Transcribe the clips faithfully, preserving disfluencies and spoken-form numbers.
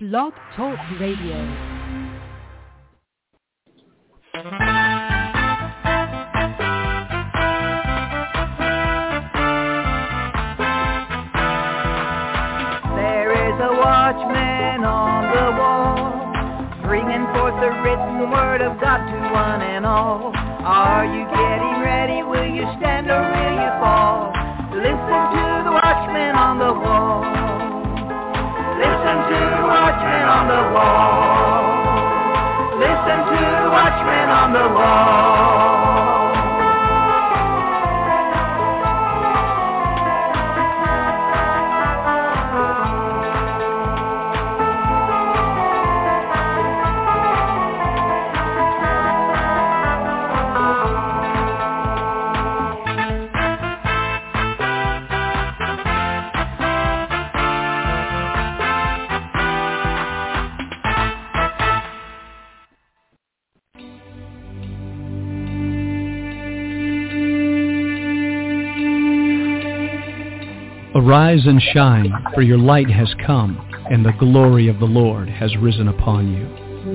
Blog Talk Radio. Watchman on the wall, bringing forth the written word of God to one and all. Are you getting ready? Will you stand or will you fall? Listen to the watchman on the wall. Listen to the watchman on the wall. Listen to the watchman on the wall. Arise and shine, for your light has come, and the glory of the Lord has risen upon you.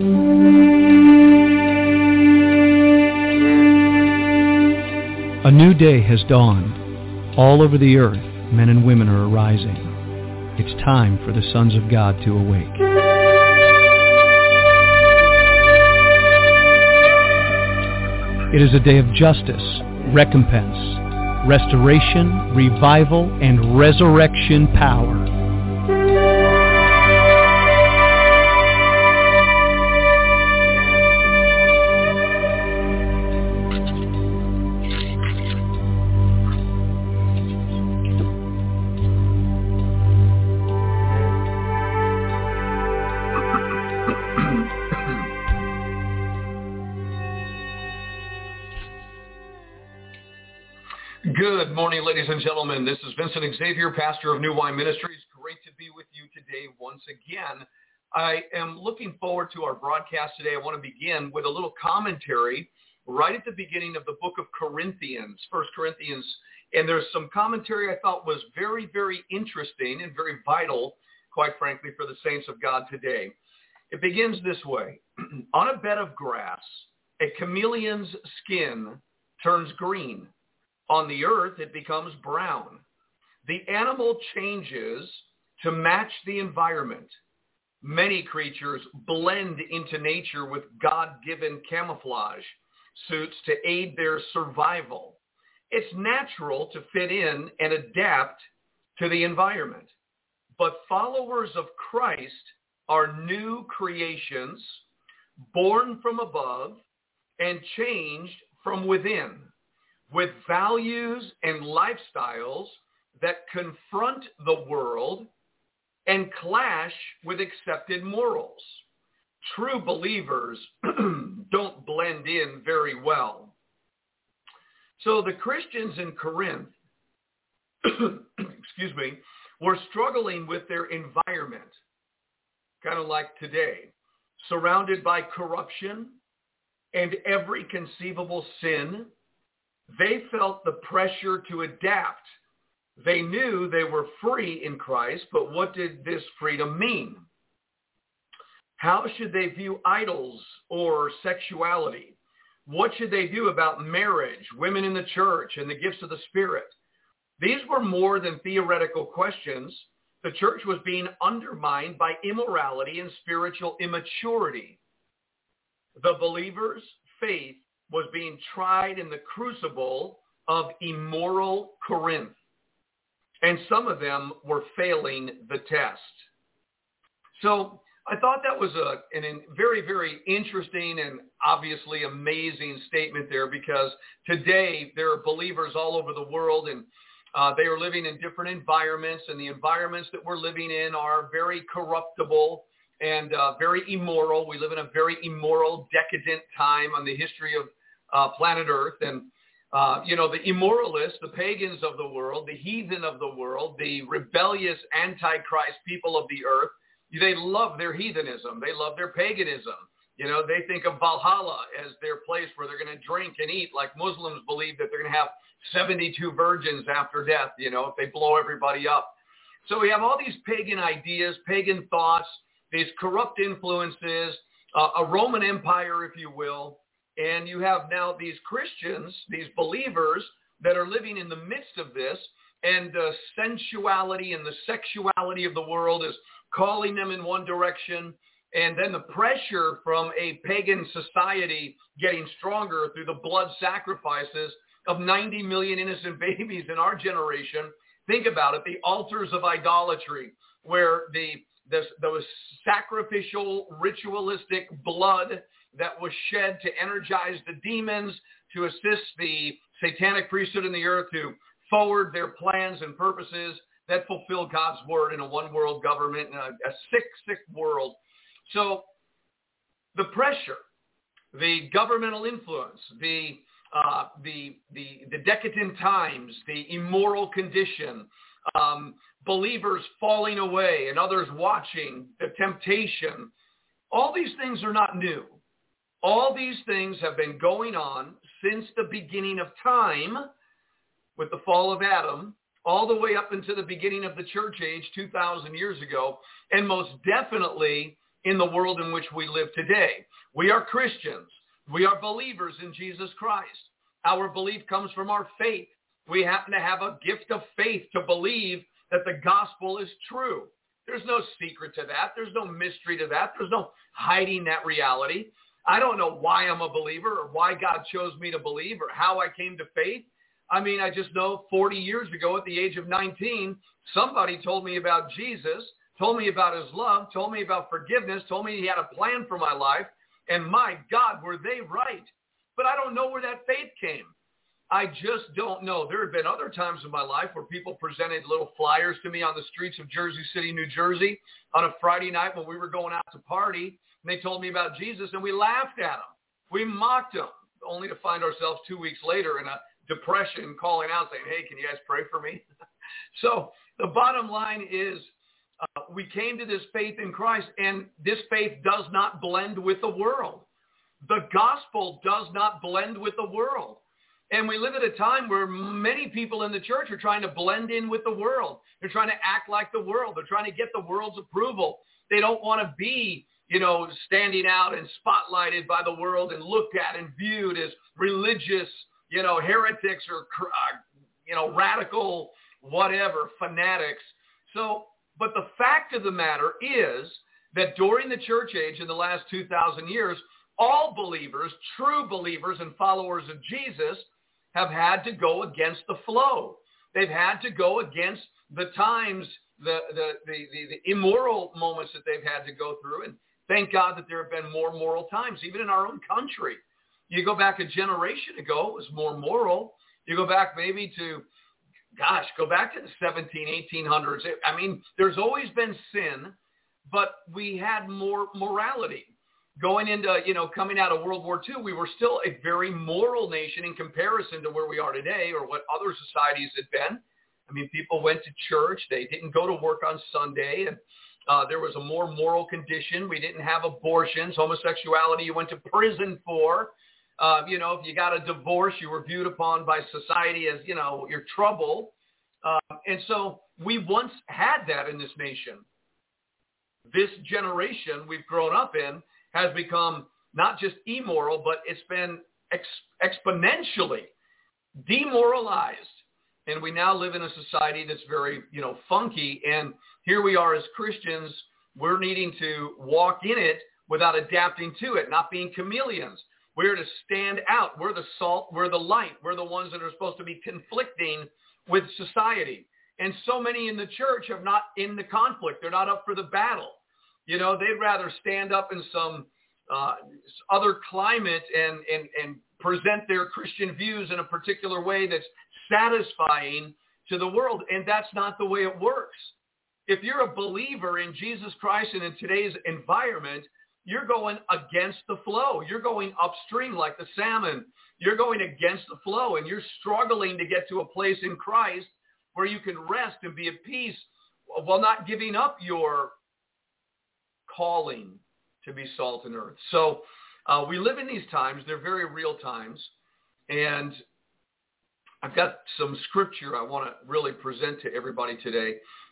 A new day has dawned. All over the earth, men and women are arising. It's time for the sons of God to awake. It is a day of justice, recompense, restoration, revival, and resurrection power. Good morning, ladies and gentlemen. This is Vincent Xavier, pastor of New Wine Ministries. Great to be with you today once again. I am looking forward to our broadcast today. I want to begin with a little commentary right at the beginning of the book of Corinthians, First Corinthians. And there's some commentary I thought was very, very interesting and very vital, quite frankly, for the saints of God today. It begins this way. On a bed of grass, a chameleon's skin turns green. On the earth, it becomes brown. The animal changes to match the environment. Many creatures blend into nature with God-given camouflage suits to aid their survival. It's natural to fit in and adapt to the environment. But followers of Christ are new creations, born from above and changed from within, with values and lifestyles that confront the world and clash with accepted morals. True believers don't blend in very well. So the Christians in Corinth, excuse me, were struggling with their environment, kind of like today, surrounded by corruption and every conceivable sin. They felt the pressure to adapt. They knew they were free in Christ, but what did this freedom mean? How should they view idols or sexuality? What should they do about marriage, women in the church, and the gifts of the Spirit? These were more than theoretical questions. The church was being undermined by immorality and spiritual immaturity. The believer's faith was being tried in the crucible of immoral Corinth. And some of them were failing the test. So I thought that was a, a very, very interesting and obviously amazing statement there, because today there are believers all over the world, and uh, they are living in different environments, and the environments that we're living in are very corruptible and uh, very immoral. We live in a very immoral, decadent time on the history of Uh, planet Earth. And, uh, you know, the immoralists, the pagans of the world, the heathen of the world, the rebellious antichrist people of the earth, they love their heathenism. They love their paganism. You know, they think of Valhalla as their place where they're going to drink and eat, like Muslims believe that they're going to have seventy-two virgins after death, you know, if they blow everybody up. So we have all these pagan ideas, pagan thoughts, these corrupt influences, uh, a Roman Empire, if you will, and you have now these Christians, these believers that are living in the midst of this, and the sensuality and the sexuality of the world is calling them in one direction, and then the pressure from a pagan society getting stronger through the blood sacrifices of ninety million innocent babies in our generation. Think about it, the altars of idolatry, where the, the, the sacrificial, ritualistic blood that was shed to energize the demons, to assist the satanic priesthood in the earth to forward their plans and purposes that fulfill God's word in a one-world government, in a, a sick, sick world. So the pressure, the governmental influence, the uh, the, the the decadent times, the immoral condition, um, believers falling away and others watching, the temptation, all these things are not new. All these things have been going on since the beginning of time with the fall of Adam, all the way up into the beginning of the church age two thousand years ago, and most definitely in the world in which we live today. We are Christians. We are believers in Jesus Christ. Our belief comes from our faith. We happen to have a gift of faith to believe that the gospel is true. There's no secret to that. There's no mystery to that. There's no hiding that reality. I don't know why I'm a believer or why God chose me to believe or how I came to faith. I mean, I just know forty years ago at the age of nineteen, somebody told me about Jesus, told me about his love, told me about forgiveness, told me he had a plan for my life. And my God, were they right? But I don't know where that faith came. I just don't know. There have been other times in my life where people presented little flyers to me on the streets of Jersey City, New Jersey, on a Friday night when we were going out to party. And they told me about Jesus, and we laughed at them. We mocked them, only to find ourselves two weeks later in a depression calling out saying, hey, can you guys pray for me? So the bottom line is uh, we came to this faith in Christ, and this faith does not blend with the world. The gospel does not blend with the world. And we live at a time where many people in the church are trying to blend in with the world. They're trying to act like the world. They're trying to get the world's approval. They don't want to be, you know, standing out and spotlighted by the world and looked at and viewed as religious, you know, heretics or, uh, you know, radical, whatever, fanatics. So, but the fact of the matter is that during the church age in the last two thousand years, all believers, true believers and followers of Jesus have had to go against the flow. They've had to go against the times, the, the, the, the, the immoral moments that they've had to go through. And thank God that there have been more moral times, even in our own country. You go back a generation ago, it was more moral. You go back maybe to, gosh, go back to the seventeen, eighteen hundreds. I mean, there's always been sin, but we had more morality. Going into, you know, coming out of World War Two, we were still a very moral nation in comparison to where we are today or what other societies had been. I mean, people went to church. They didn't go to work on Sunday. And uh, there was a more moral condition. We didn't have abortions. Homosexuality, you went to prison for. Uh, you know, if you got a divorce, you were viewed upon by society as, you know, your trouble. Uh, and so we once had that in this nation. This generation we've grown up in has become not just immoral, but it's been ex- exponentially demoralized. And we now live in a society that's very, you know, funky. And here we are as Christians, we're needing to walk in it without adapting to it, not being chameleons. We're to stand out. We're the salt. We're the light. We're the ones that are supposed to be conflicting with society. And so many in the church are not in the conflict. They're not up for the battle. You know, they'd rather stand up in some uh, other climate and, and, and present their Christian views in a particular way that's satisfying to the world. And that's not the way it works. If you're a believer in Jesus Christ and in today's environment, you're going against the flow. You're going upstream like the salmon. You're going against the flow, and you're struggling to get to a place in Christ where you can rest and be at peace while not giving up your calling to be salt and earth. So uh, we live in these times. They're very real times. And I've got some scripture I want to really present to everybody today.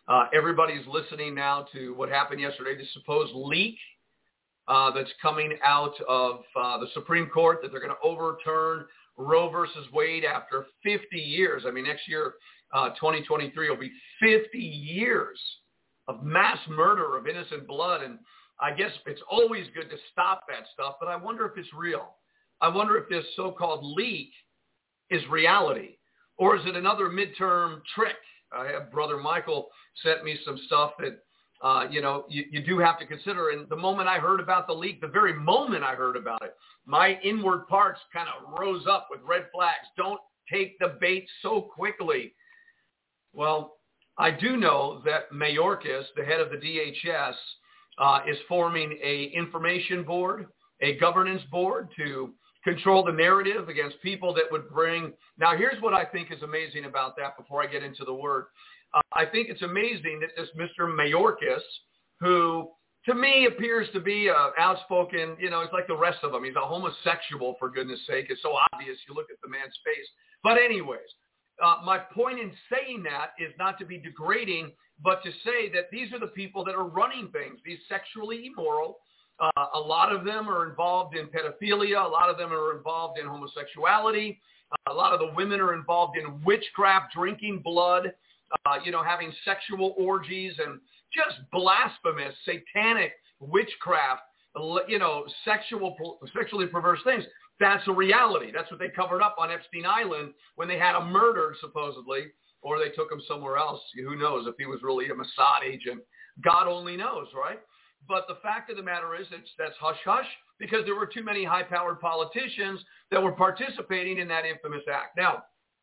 Uh, everybody's listening now to what happened yesterday, the supposed leak uh, that's coming out of uh, the Supreme Court, that they're going to overturn Roe versus Wade after fifty years. I mean, next year, uh, twenty twenty-three, will be fifty years of mass murder of innocent blood. And I guess it's always good to stop that stuff, but I wonder if it's real. I wonder if this so-called leak is reality, or is it another midterm trick? I have Brother Michael sent me some stuff that, uh, you know, you, you do have to consider. And the moment I heard about the leak, the very moment I heard about it, my inward parts kind of rose up with red flags. Don't take the bait so quickly. Well, I do know that Mayorkas, the head of the D H S, uh, is forming a information board, a governance board to control the narrative against people that would bring. Now, here's what I think is amazing about that before I get into the word. Uh, I think it's amazing that this Mister Mayorkas, who to me appears to be uh, outspoken, you know, it's like the rest of them. He's a homosexual, for goodness sake. It's so obvious. You look at the man's face. But anyways, uh, my point in saying that is not to be degrading, but to say that these are the people that are running things, these sexually immoral. Uh, a lot of them are involved in pedophilia. A lot of them are involved in homosexuality. Uh, a lot of the women are involved in witchcraft, drinking blood, uh, you know, having sexual orgies and just blasphemous, satanic witchcraft, you know, sexual, sexually perverse things. That's a reality. That's what they covered up on Epstein Island when they had him murdered, supposedly, or they took him somewhere else. Who knows if he was really a Mossad agent? God only knows, right? But the fact of the matter is it's, that's hush-hush because there were too many high-powered politicians that were participating in that infamous act. Now,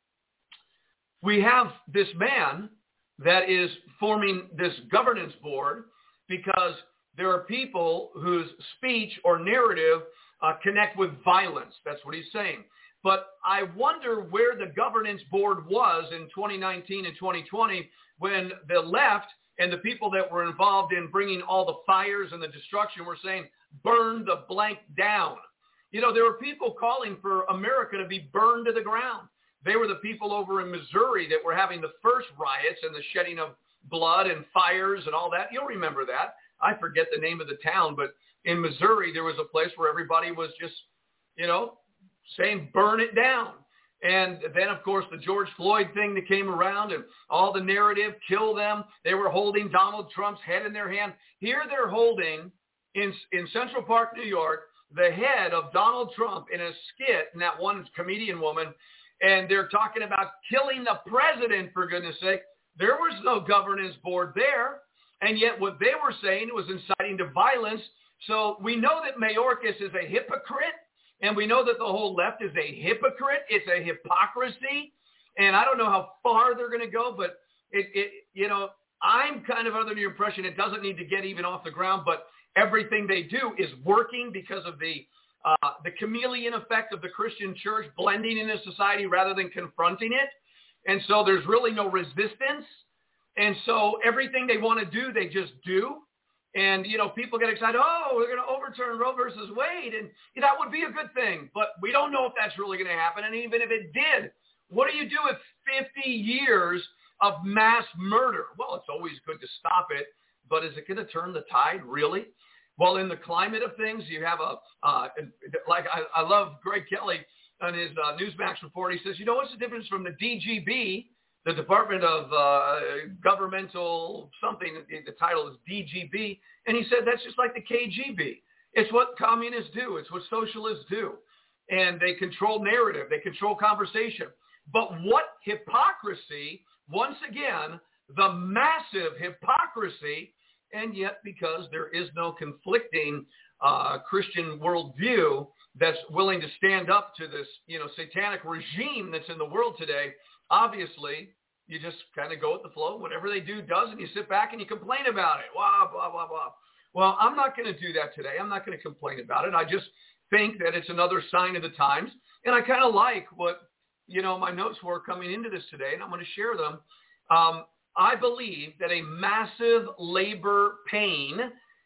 we have this man that is forming this governance board because there are people whose speech or narrative uh, connect with violence. That's what he's saying. But I wonder where the governance board was in twenty nineteen and twenty twenty when the left and the people that were involved in bringing all the fires and the destruction were saying, burn the blank down. You know, there were people calling for America to be burned to the ground. They were the people over in Missouri that were having the first riots and the shedding of blood and fires and all that. You'll remember that. I forget the name of the town, but in Missouri, there was a place where everybody was just, you know, saying, burn it down. And then, of course, the George Floyd thing that came around and all the narrative, kill them. They were holding Donald Trump's head in their hand. Here they're holding, in, in Central Park, New York, the head of Donald Trump in a skit, and that one comedian woman, and they're talking about killing the president, for goodness sake. There was no governance board there, and yet what they were saying was inciting to violence. So we know that Mayorkas is a hypocrite. And we know that the whole left is a hypocrite. It's a hypocrisy. And I don't know how far they're going to go, but, it, it, you know, I'm kind of under the impression it doesn't need to get even off the ground, but everything they do is working because of the uh, the chameleon effect of the Christian church blending into society rather than confronting it. And so there's really no resistance. And so everything they want to do, they just do. And, you know, people get excited, oh, we're going to overturn Roe versus Wade. And you know, that would be a good thing. But we don't know if that's really going to happen. And even if it did, what do you do with fifty years of mass murder? Well, it's always good to stop it. But is it going to turn the tide, really? Well, in the climate of things, you have a, uh, like I, I love Greg Kelly on his uh, Newsmax report. He says, you know, what's the difference from the D G B, the Department of uh, Governmental something, the title is D G B, and he said that's just like the K G B. It's what communists do. It's what socialists do. And they control narrative. They control conversation. But what hypocrisy, once again, the massive hypocrisy, and yet because there is no conflicting uh, Christian worldview that's willing to stand up to this, you know, satanic regime that's in the world today, obviously, you just kind of go with the flow. Whatever they do does, and you sit back and you complain about it. Blah, blah, blah, blah. Well, I'm not going to do that today. I'm not going to complain about it. I just think that it's another sign of the times. And I kind of like what, you know, my notes were coming into this today, and I'm going to share them. Um, I believe that a massive labor pain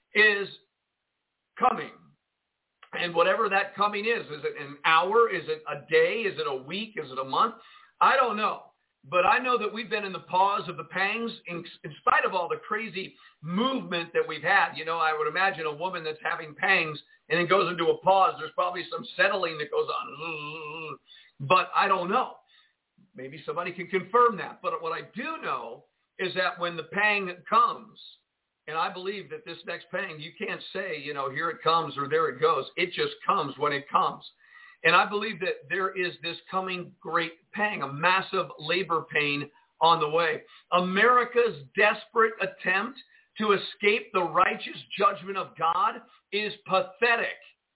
is coming. And whatever that coming is, is it an hour? Is it a day? Is it a week? Is it a month? I don't know. But I know that we've been in the pause of the pangs in, in spite of all the crazy movement that we've had. You know, I would imagine a woman that's having pangs and then goes into a pause. There's probably some settling that goes on. But I don't know. Maybe somebody can confirm that. But what I do know is that when the pang comes, and I believe that this next pang, you can't say, you know, here it comes or there it goes. It just comes when it comes. And I believe that there is this coming great pang, a massive labor pain on the way. America's desperate attempt to escape the righteous judgment of God is pathetic.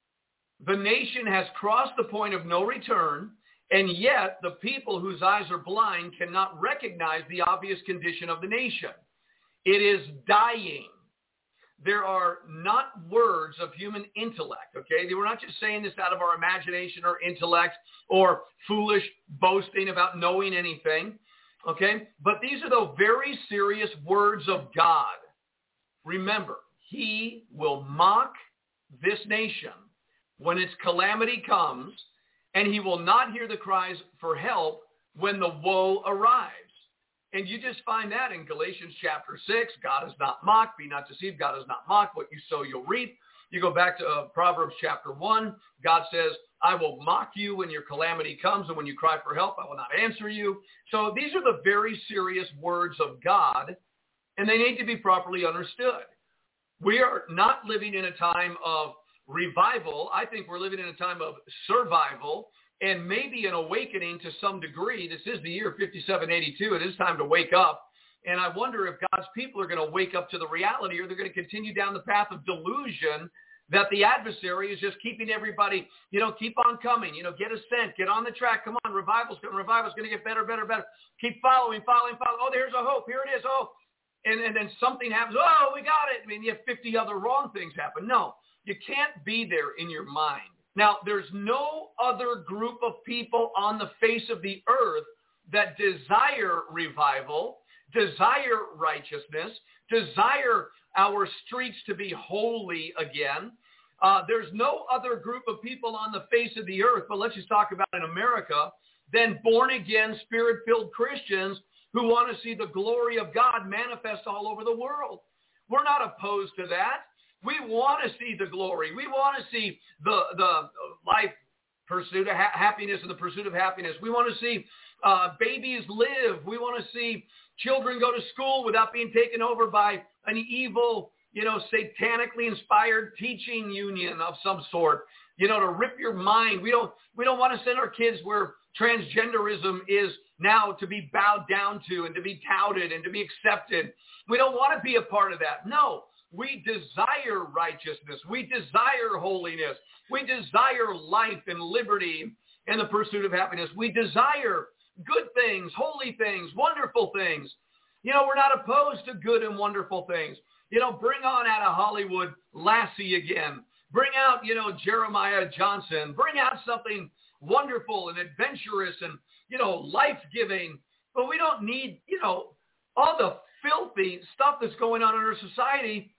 The nation has crossed the point of no return, and yet the people whose eyes are blind cannot recognize the obvious condition of the nation. It is dying. There are not words of human intellect, okay? We're not just saying this out of our imagination or intellect or foolish boasting about knowing anything, okay? But these are the very serious words of God. Remember, he will mock this nation when its calamity comes, and he will not hear the cries for help when the woe arrives. And you just find that in Galatians chapter six. God is not mocked. Be not deceived. God is not mocked. What you sow, you'll reap. You go back to uh, Proverbs chapter one. God says, I will mock you when your calamity comes, and when you cry for help, I will not answer you. So these are the very serious words of God, and they need to be properly understood. We are not living in a time of revival. I think we're living in a time of survival, and maybe an awakening to some degree. This is the year fifty-seven eighty-two. It is time to wake up. And I wonder if God's people are going to wake up to the reality, or they're going to continue down the path of delusion that the adversary is just keeping everybody, you know, keep on coming, you know, get a scent, get on the track. Come on, revival's coming. Revival's going to get better, better, better. Keep following, following, following. Oh, there's a hope. Here it is. Oh, and, and then something happens. Oh, we got it. I mean, you have fifty other wrong things happen. No, you can't be there in your mind. Now, there's no other group of people on the face of the earth that desire revival, desire righteousness, desire our streets to be holy again. Uh, there's no other group of people on the face of the earth, but let's just talk about in America, than born-again, spirit-filled Christians who want to see the glory of God manifest all over the world. We're not opposed to that. We want to see the glory. We want to see the the life pursuit of ha- happiness and the pursuit of happiness. We want to see uh, babies live. We want to see children go to school without being taken over by an evil, you know, satanically inspired teaching union of some sort, you know, to rip your mind. We don't we don't want to send our kids where transgenderism is now to be bowed down to and to be touted and to be accepted. We don't want to be a part of that. No. We desire righteousness. We desire holiness. We desire life and liberty and the pursuit of happiness. We desire good things, holy things, wonderful things. You know, we're not opposed to good and wonderful things. You know, bring on out of Hollywood Lassie again. Bring out, you know, Jeremiah Johnson. Bring out something wonderful and adventurous and, you know, life-giving. But we don't need, you know, all the filthy stuff that's going on in our society.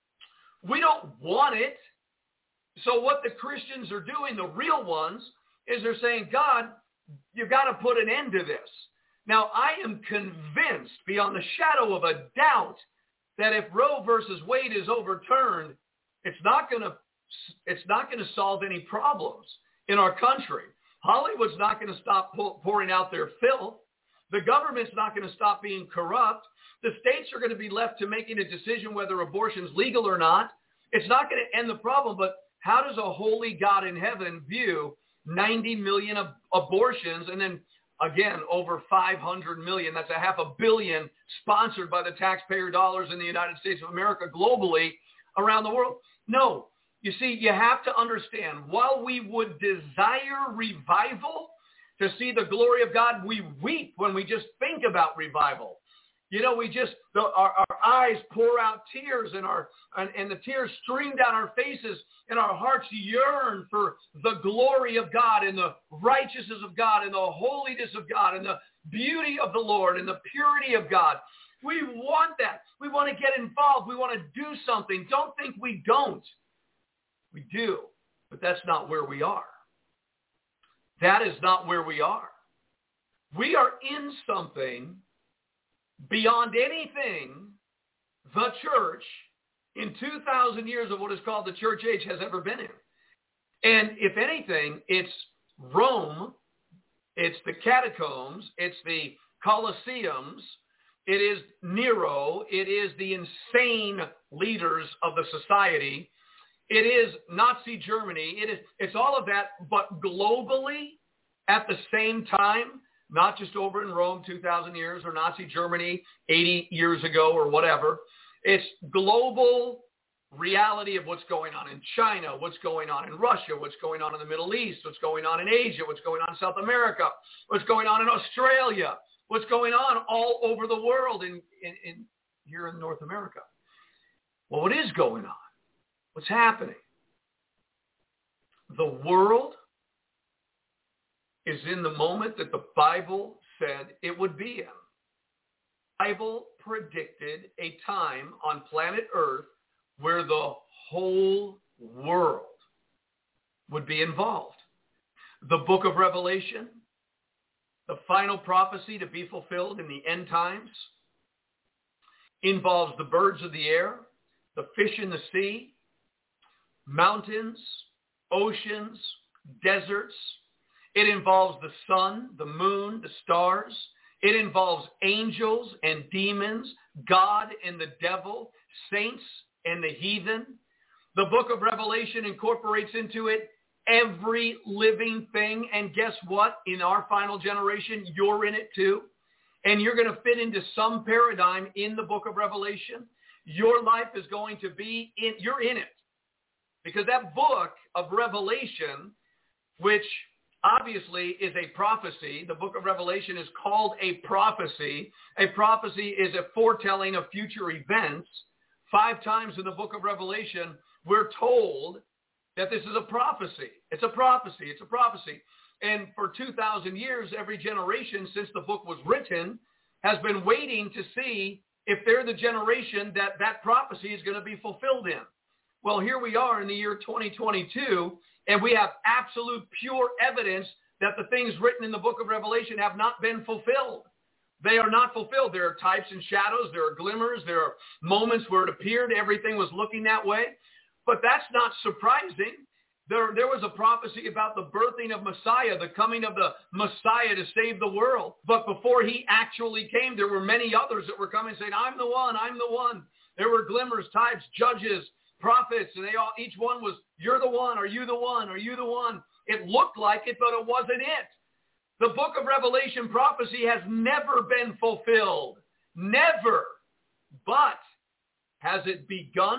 We don't want it. So what the Christians are doing, the real ones, is they're saying, God, you've got to put an end to this. Now, I am convinced beyond the shadow of a doubt that if Roe versus Wade is overturned, it's not going to it's not going to solve any problems in our country. Hollywood's not going to stop pouring out their filth. The government's not going to stop being corrupt. The states are going to be left to making a decision whether abortion's legal or not. It's not going to end the problem, but how does a holy God in heaven view ninety million ab- abortions and then, again, over five hundred million, that's a half a billion, sponsored by the taxpayer dollars in the United States of America globally around the world? No. You see, you have to understand, while we would desire revival, to see the glory of God, we weep when we just think about revival. You know, we just, the, our, our eyes pour out tears and our and, and the tears stream down our faces and our hearts yearn for the glory of God and the righteousness of God and the holiness of God and the beauty of the Lord and the purity of God. We want that. We want to get involved. We want to do something. Don't think we don't. We do, but that's not where we are. That is not where we are. We are in something beyond anything the church in two thousand years of what is called the church age has ever been in. And if anything, it's Rome, it's the catacombs, it's the Colosseums, it is Nero, it is the insane leaders of the society, it is Nazi Germany, it is it's all of that, but globally at the same time, not just over in Rome two thousand years or Nazi Germany eighty years ago or whatever. It's global reality of what's going on in China, what's going on in Russia, what's going on in the Middle East, what's going on in Asia, what's going on in South America, what's going on in Australia, what's going on all over the world in, in, in here in North America. Well, what is going on? What's happening? The world is in the moment that the Bible said it would be in. The Bible predicted a time on planet Earth where the whole world would be involved. The book of Revelation, the final prophecy to be fulfilled in the end times, involves the birds of the air, the fish in the sea, mountains, oceans, deserts. It involves the sun, the moon, the stars. It involves angels and demons, God and the devil, saints and the heathen. The book of Revelation incorporates into it every living thing. And guess what? In our final generation, you're in it too. And you're going to fit into some paradigm in the book of Revelation. Your life is going to be in, you're in it. Because that book of Revelation, which obviously is a prophecy, the book of Revelation is called a prophecy. A prophecy is a foretelling of future events. Five times in the book of Revelation, we're told that this is a prophecy. It's a prophecy. It's a prophecy. And for two thousand years, every generation since the book was written has been waiting to see if they're the generation that that prophecy is going to be fulfilled in. Well, here we are in the year twenty twenty-two, and we have absolute pure evidence that the things written in the book of Revelation have not been fulfilled. They are not fulfilled. There are types and shadows. There are glimmers. There are moments where it appeared everything was looking that way. But that's not surprising. There, there was a prophecy about the birthing of Messiah, the coming of the Messiah to save the world. But before he actually came, there were many others that were coming saying, I'm the one, I'm the one. There were glimmers, types, judges, prophets, and they all, each one was, you're the one, are you the one, are you the one? It looked like it, but it wasn't it. The book of Revelation prophecy has never been fulfilled. Never. But has it begun?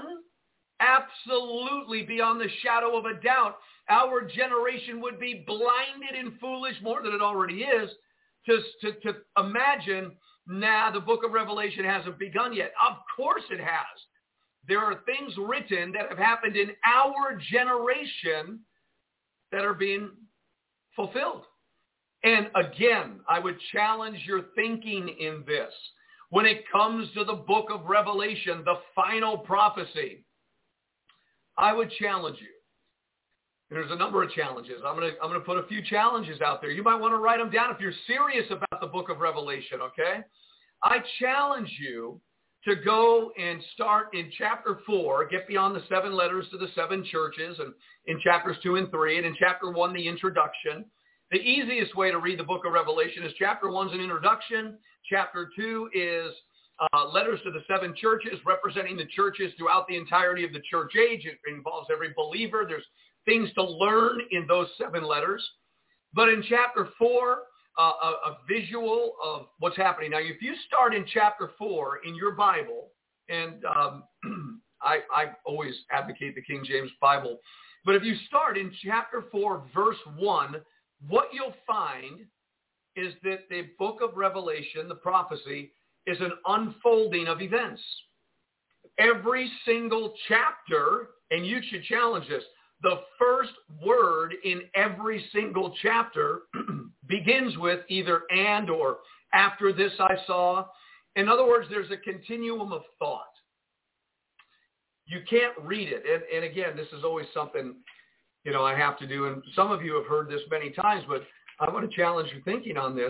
Absolutely, beyond the shadow of a doubt. Our generation would be blinded and foolish, more than it already is, to, to, to imagine, nah, the book of Revelation hasn't begun yet. Of course it has. There are things written that have happened in our generation that are being fulfilled. And again, I would challenge your thinking in this. When it comes to the book of Revelation, the final prophecy, I would challenge you. And there's a number of challenges. I'm going to I'm going to put a few challenges out there. You might want to write them down if you're serious about the book of Revelation, okay? I challenge you to go and start in chapter four, get beyond the seven letters to the seven churches, and in chapters two and three, and in chapter one, the introduction. The easiest way to read the book of Revelation is chapter one's an introduction. Chapter two is uh, letters to the seven churches, representing the churches throughout the entirety of the church age. It involves every believer. There's things to learn in those seven letters. But in chapter four, uh, a, a visual of what's happening. Now, if you start in chapter four in your Bible, and um, I, I always advocate the King James Bible, but if you start in chapter four, verse one, what you'll find is that the book of Revelation, the prophecy, is an unfolding of events. Every single chapter, and you should challenge this, the first word in every single chapter begins with either and or after this I saw. In other words, there's a continuum of thought. You can't read it. And, and again, this is always something, you know, I have to do. And some of you have heard this many times, but I want to challenge your thinking on this,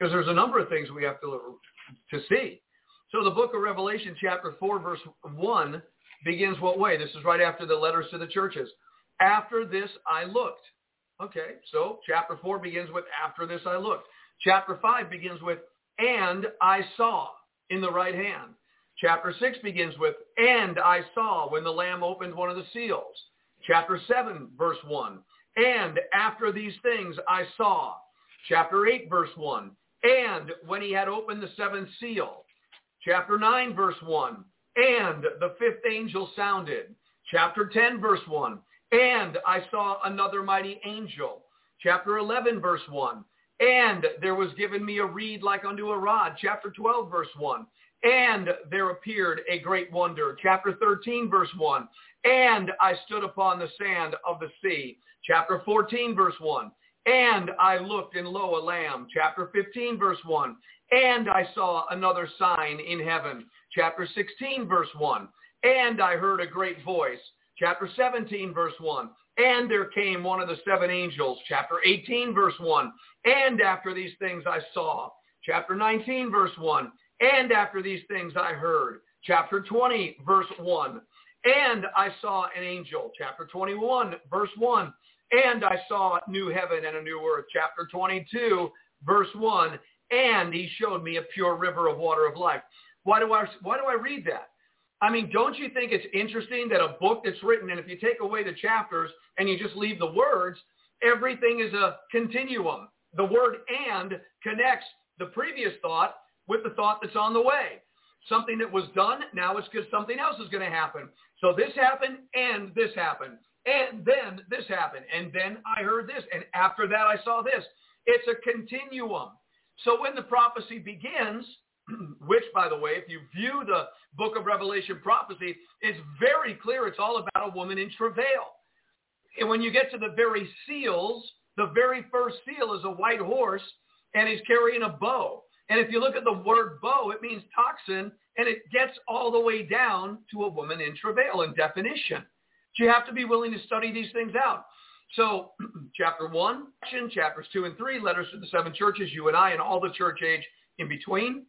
because there's a number of things we have to, to see. So the book of Revelation, chapter four, verse one, begins what way? This is right after the letters to the churches. After this I looked. Okay, so chapter four begins with after this I looked. Chapter five begins with and I saw in the right hand. Chapter six begins with and I saw when the Lamb opened one of the seals. Chapter seven, verse one. And after these things I saw. Chapter eight, verse one. And when he had opened the seventh seal. Chapter nine, verse one. And the fifth angel sounded. Chapter ten, verse one. And I saw another mighty angel. Chapter eleven, verse one. And there was given me a reed like unto a rod. Chapter twelve, verse one. And there appeared a great wonder. Chapter thirteen, verse one. And I stood upon the sand of the sea. Chapter fourteen, verse one. And I looked, and lo, a lamb. Chapter fifteen, verse one. And I saw another sign in heaven. Chapter sixteen, verse one. And I heard a great voice. Chapter seventeen, verse one. And there came one of the seven angels. Chapter eighteen, verse one. And after these things I saw. Chapter nineteen, verse one. And after these things I heard. Chapter twenty, verse one. And I saw an angel. Chapter twenty-one, verse one. And I saw a new heaven and a new earth. Chapter twenty-two, verse one. And he showed me a pure river of water of life. Why do I, why do I read that? I mean, don't you think it's interesting that a book that's written, and if you take away the chapters and you just leave the words, everything is a continuum. The word and connects the previous thought with the thought that's on the way. Something that was done, now it's because something else is going to happen. So this happened, and this happened, and then this happened, and then I heard this, and after that I saw this. It's a continuum. So when the prophecy begins, which, by the way, if you view the book of Revelation prophecy, it's very clear it's all about a woman in travail. And when you get to the very seals, the very first seal is a white horse, and he's carrying a bow. And if you look at the word bow, it means toxin, and it gets all the way down to a woman in travail in definition. So you have to be willing to study these things out. So chapter one, chapters two and three, letters to the seven churches, you and I, and all the church age in between.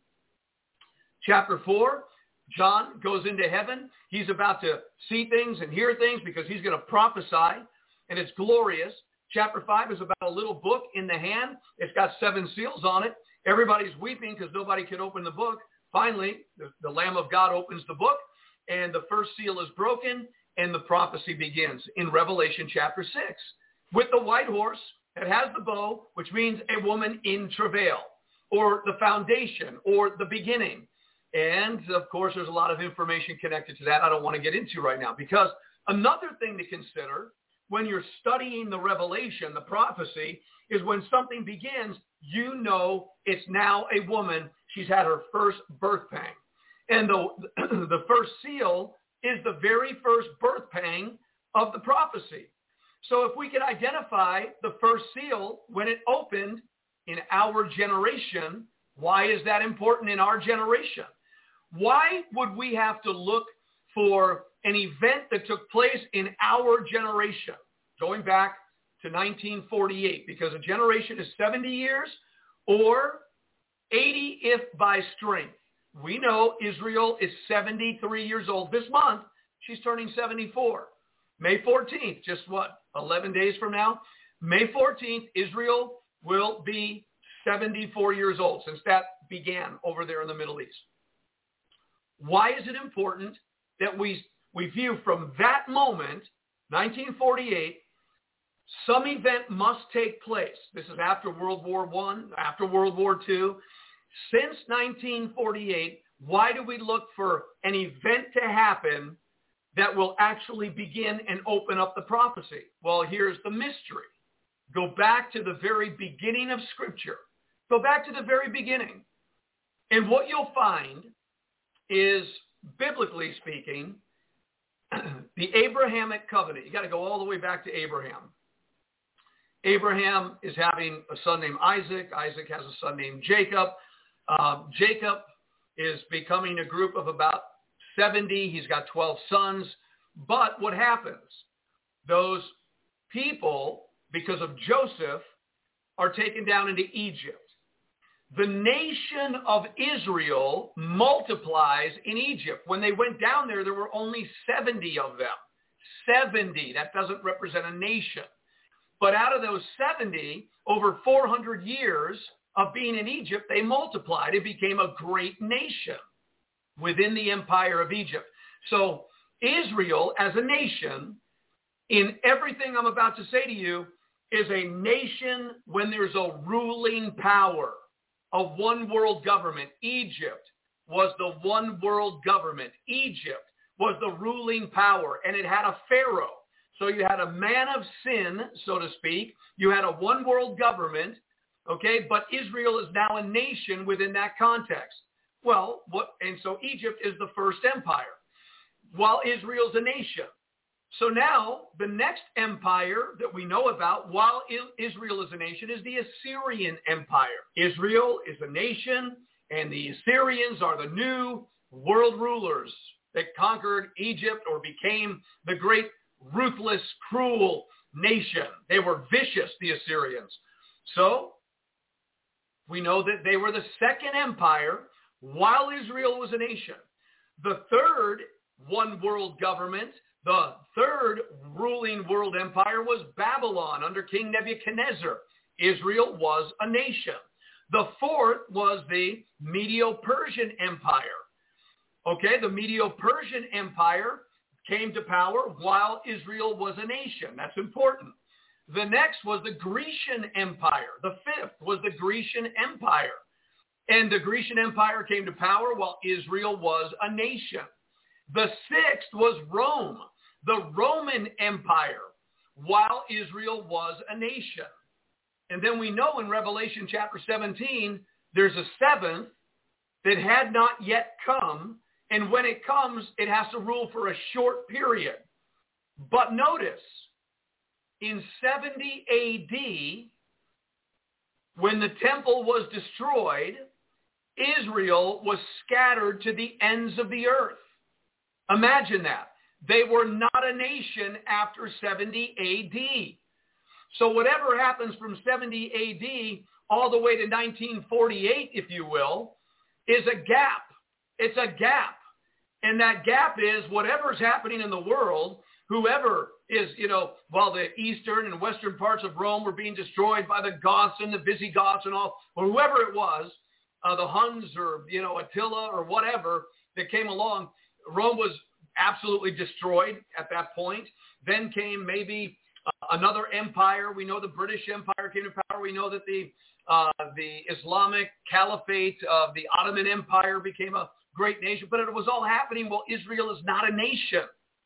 Chapter four, John goes into heaven. He's about to see things and hear things because he's going to prophesy, and it's glorious. Chapter five is about a little book in the hand. It's got seven seals on it. Everybody's weeping because nobody can open the book. Finally, the, the Lamb of God opens the book, and the first seal is broken, and the prophecy begins in Revelation chapter six with the white horse that has the bow, which means a woman in travail, or the foundation, or the beginning. And, of course, there's a lot of information connected to that I don't want to get into right now, because another thing to consider when you're studying the revelation, the prophecy, is when something begins, you know it's now a woman. She's had her first birth pang. And the, the first seal is the very first birth pang of the prophecy. So if we can identify the first seal when it opened in our generation, why is that important in our generation? Why would we have to look for an event that took place in our generation, going back to nineteen forty-eight, because a generation is seventy years or eighty if by strength? We know Israel is seventy-three years old this month. She's turning seventy-four. May fourteenth, just what, eleven days from now? May fourteenth, Israel will be seventy-four years old since that began over there in the Middle East. Why is it important that we, we view from that moment, nineteen forty-eight, some event must take place? This is after World War One, after World War Two. Since nineteen forty-eight, why do we look for an event to happen that will actually begin and open up the prophecy? Well, here's the mystery. Go back to the very beginning of Scripture. Go back to the very beginning. And what you'll find is, biblically speaking, the Abrahamic covenant. You got to go all the way back to Abraham. Abraham is having a son named Isaac. Isaac has a son named Jacob. Uh, Jacob is becoming a group of about seventy. He's got twelve sons. But what happens? Those people, because of Joseph, are taken down into Egypt. the nation of Israel multiplies in Egypt. When they went down there, there were only seventy of them. seventy. That doesn't represent a nation. But out of those seventy, over four hundred years of being in Egypt, they multiplied. It became a great nation within the empire of Egypt. So Israel as a nation, in everything I'm about to say to you, is a nation when there's a ruling power, a one world government. Egypt was the one world government. Egypt was the ruling power, and it had a pharaoh. So you had a man of sin, so to speak. You had a one world government, okay? But Israel is now a nation within that context. Well, what? And so Egypt is the first empire, while Israel's a nation. So now the next empire that we know about, while Israel is a nation, is the Assyrian Empire. Israel is a nation, and the Assyrians are the new world rulers that conquered Egypt or became the great ruthless, cruel nation. They were vicious, the Assyrians. So we know that they were the second empire while Israel was a nation. The third one world government, the third ruling world empire was Babylon under King Nebuchadnezzar. Israel was a nation. The fourth was the Medo-Persian Empire. Okay, the Medo-Persian Empire came to power while Israel was a nation. That's important. The next was the Grecian Empire. The fifth was the Grecian Empire. And the Grecian Empire came to power while Israel was a nation. The sixth was Rome, the Roman Empire, while Israel was a nation. And then we know in Revelation chapter seventeen, there's a seventh that had not yet come. And when it comes, it has to rule for a short period. But notice, in seventy A D, when the temple was destroyed, Israel was scattered to the ends of the earth. Imagine that. They were not a nation after seventy A D. So whatever happens from seventy A D all the way to nineteen forty-eight, if you will, is a gap. It's a gap. And that gap is whatever's happening in the world, whoever is, you know, while the eastern and western parts of Rome were being destroyed by the Goths and the Visigoths and all, or whoever it was, uh, the Huns or, you know, Attila or whatever that came along, Rome was absolutely destroyed at that point. Then came maybe uh, another empire. We know the British Empire came to power. We know that the uh, the Islamic Caliphate of the Ottoman Empire became a great nation. But it was all happening while Israel is not a nation.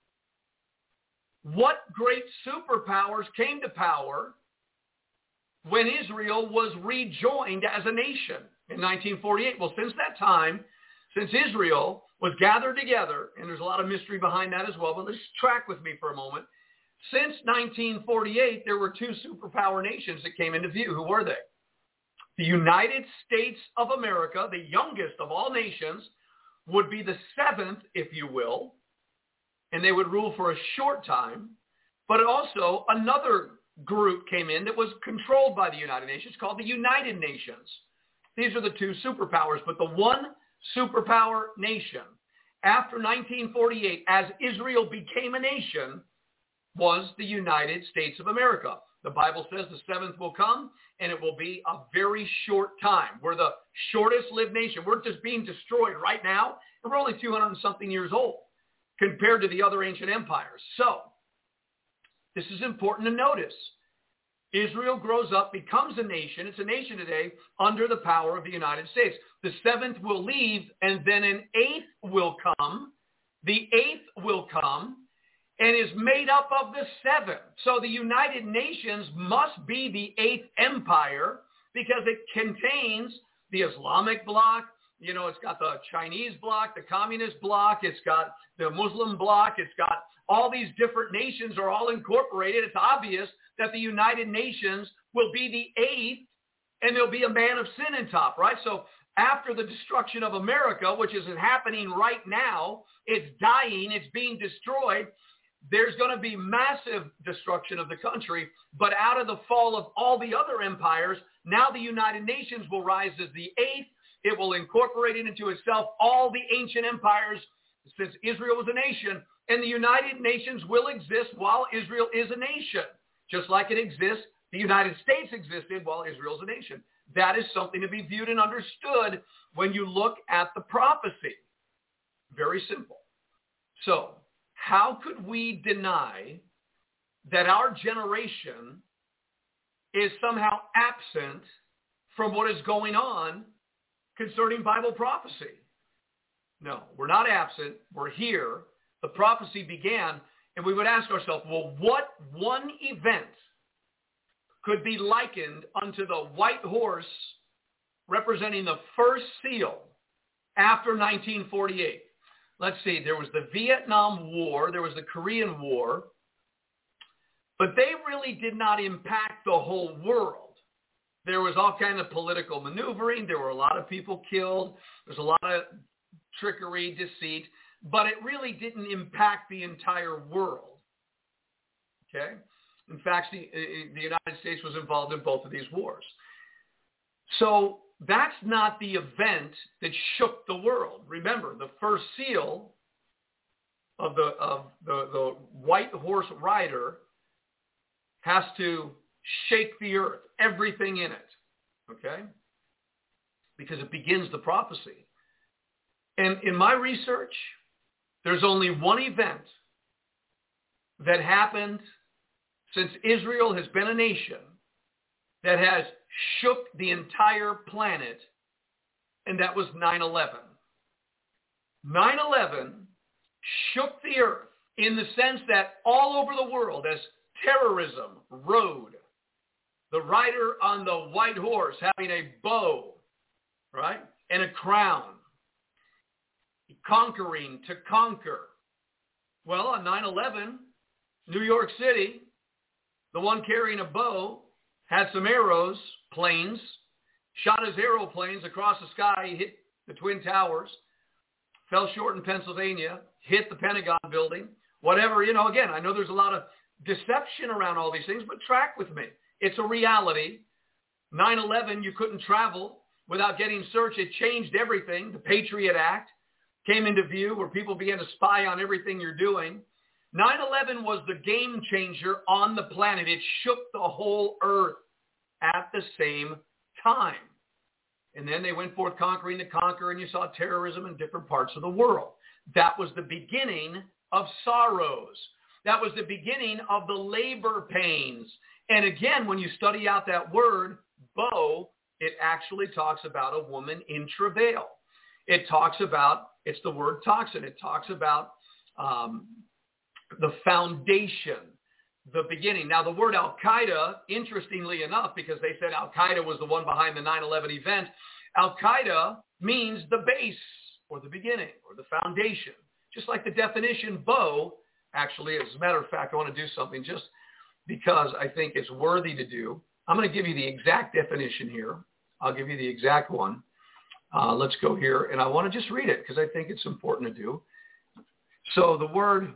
What great superpowers came to power when Israel was rejoined as a nation in nineteen forty-eight? Well, since that time, since Israel was gathered together, and there's a lot of mystery behind that as well, but let's track with me for a moment. Since nineteen forty-eight, there were two superpower nations that came into view. Who were they? The United States of America, the youngest of all nations, would be the seventh, if you will, and they would rule for a short time. But also another group came in that was controlled by the United Nations called the United Nations. These are the two superpowers, but the one superpower nation after nineteen forty-eight, as Israel became a nation, was the United States of America. The Bible says the seventh will come, and it will be a very short time. We're the shortest lived nation. We're just being destroyed right now, and we're only two hundred and something years old compared to the other ancient empires. So this is important to notice. Israel grows up, becomes a nation. It's a nation today under the power of the United States. The seventh will leave, and then an eighth will come. The eighth will come and is made up of the seven. So the United Nations must be the eighth empire because it contains the Islamic bloc. You know, it's got the Chinese bloc, the communist bloc. It's got the Muslim bloc. It's got all these different nations are all incorporated. It's obvious that the United Nations will be the eighth, and there'll be a man of sin in top, right? So after the destruction of America, which is happening right now, it's dying, it's being destroyed. there's going to be massive destruction of the country, but out of the fall of all the other empires, now the United Nations will rise as the eighth. It will incorporate into itself all the ancient empires since Israel was a nation, and the United Nations will exist while Israel is a nation, just like it exists, the United States existed while Israel is a nation. That is something to be viewed and understood when you look at the prophecy. Very simple. So, how could we deny that our generation is somehow absent from what is going on concerning Bible prophecy? No, we're not absent. We're here. The prophecy began, and we would ask ourselves, well, what one event could be likened unto the white horse representing the first seal after nineteen forty-eight? Let's see, there was the Vietnam War, there was the Korean War, but they really did not impact the whole world. There was all kinds of political maneuvering. There were a lot of people killed. There's a lot of trickery, deceit, but it really didn't impact the entire world. Okay? In fact, the, the United States was involved in both of these wars. So that's not the event that shook the world. Remember, the first seal of the of the, the white horse rider has to shake the earth, everything in it, okay? Because it begins the prophecy. And in my research, there's only one event that happened since Israel has been a nation that has shook the entire planet, and that was nine eleven. nine eleven shook the earth in the sense that all over the world, as terrorism rode, the rider on the white horse having a bow, right, and a crown, conquering to conquer. Well, on nine eleven, New York City, the one carrying a bow had some arrows, planes, shot his aeroplanes across the sky, hit the Twin Towers, fell short in Pennsylvania, hit the Pentagon building, whatever. You know, again, I know there's a lot of deception around all these things, but track with me. It's a reality. nine eleven, you couldn't travel without getting searched. It changed everything. The Patriot Act came into view where people began to spy on everything you're doing. nine eleven was the game changer on the planet. It shook the whole earth at the same time. And then they went forth conquering to conquer, and you saw terrorism in different parts of the world. That was the beginning of sorrows. That was the beginning of the labor pains. And again, when you study out that word, bow, it actually talks about a woman in travail. It talks about, it's the word toxin. It talks about um, the foundation, the beginning. Now, the word Al-Qaeda, interestingly enough, because they said Al-Qaeda was the one behind the nine eleven event, Al-Qaeda means the base or the beginning or the foundation. Just like the definition bow actually is. As a matter of fact, I want to do something just because I think it's worthy to do. I'm going to give you the exact definition here. I'll give you the exact one. Uh, let's go here, and I want to just read it because I think it's important to do. So the word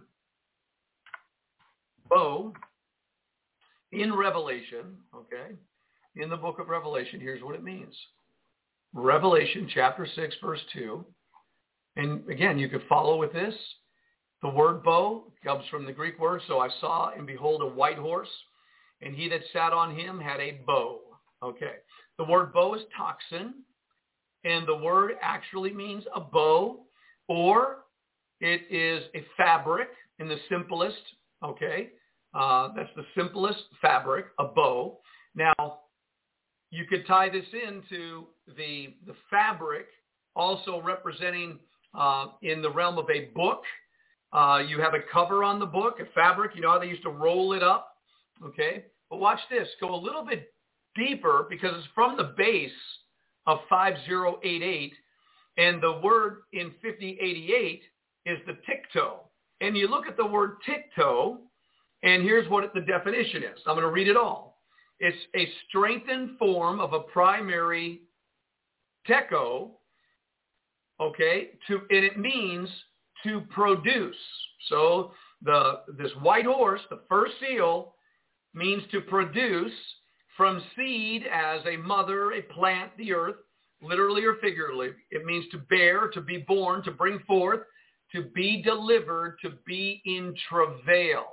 bow in Revelation, okay, in the book of Revelation, here's what it means. Revelation chapter six, verse two. And again, you could follow with this. The word bow comes from the Greek word. So I saw and behold a white horse, and he that sat on him had a bow. Okay. The word bow is toxin, and the word actually means a bow, or it is a fabric in the simplest, okay. Uh, that's the simplest fabric, a bow. Now, you could tie this into the, the fabric also representing uh, in the realm of a book. Uh, you have a cover on the book, a fabric. You know how they used to roll it up? Okay. But watch this. Go a little bit deeper because it's from the base of five zero eight eight. And the word in fifty eighty-eight is the tikto. And you look at the word tikto, and here's what the definition is. I'm going to read it all. It's a strengthened form of a primary teko, okay, to, and it means to produce. So the this white horse, the first seal, means to produce from seed as a mother, a plant, the earth, literally or figuratively. It means to bear, to be born, to bring forth, to be delivered, to be in travail.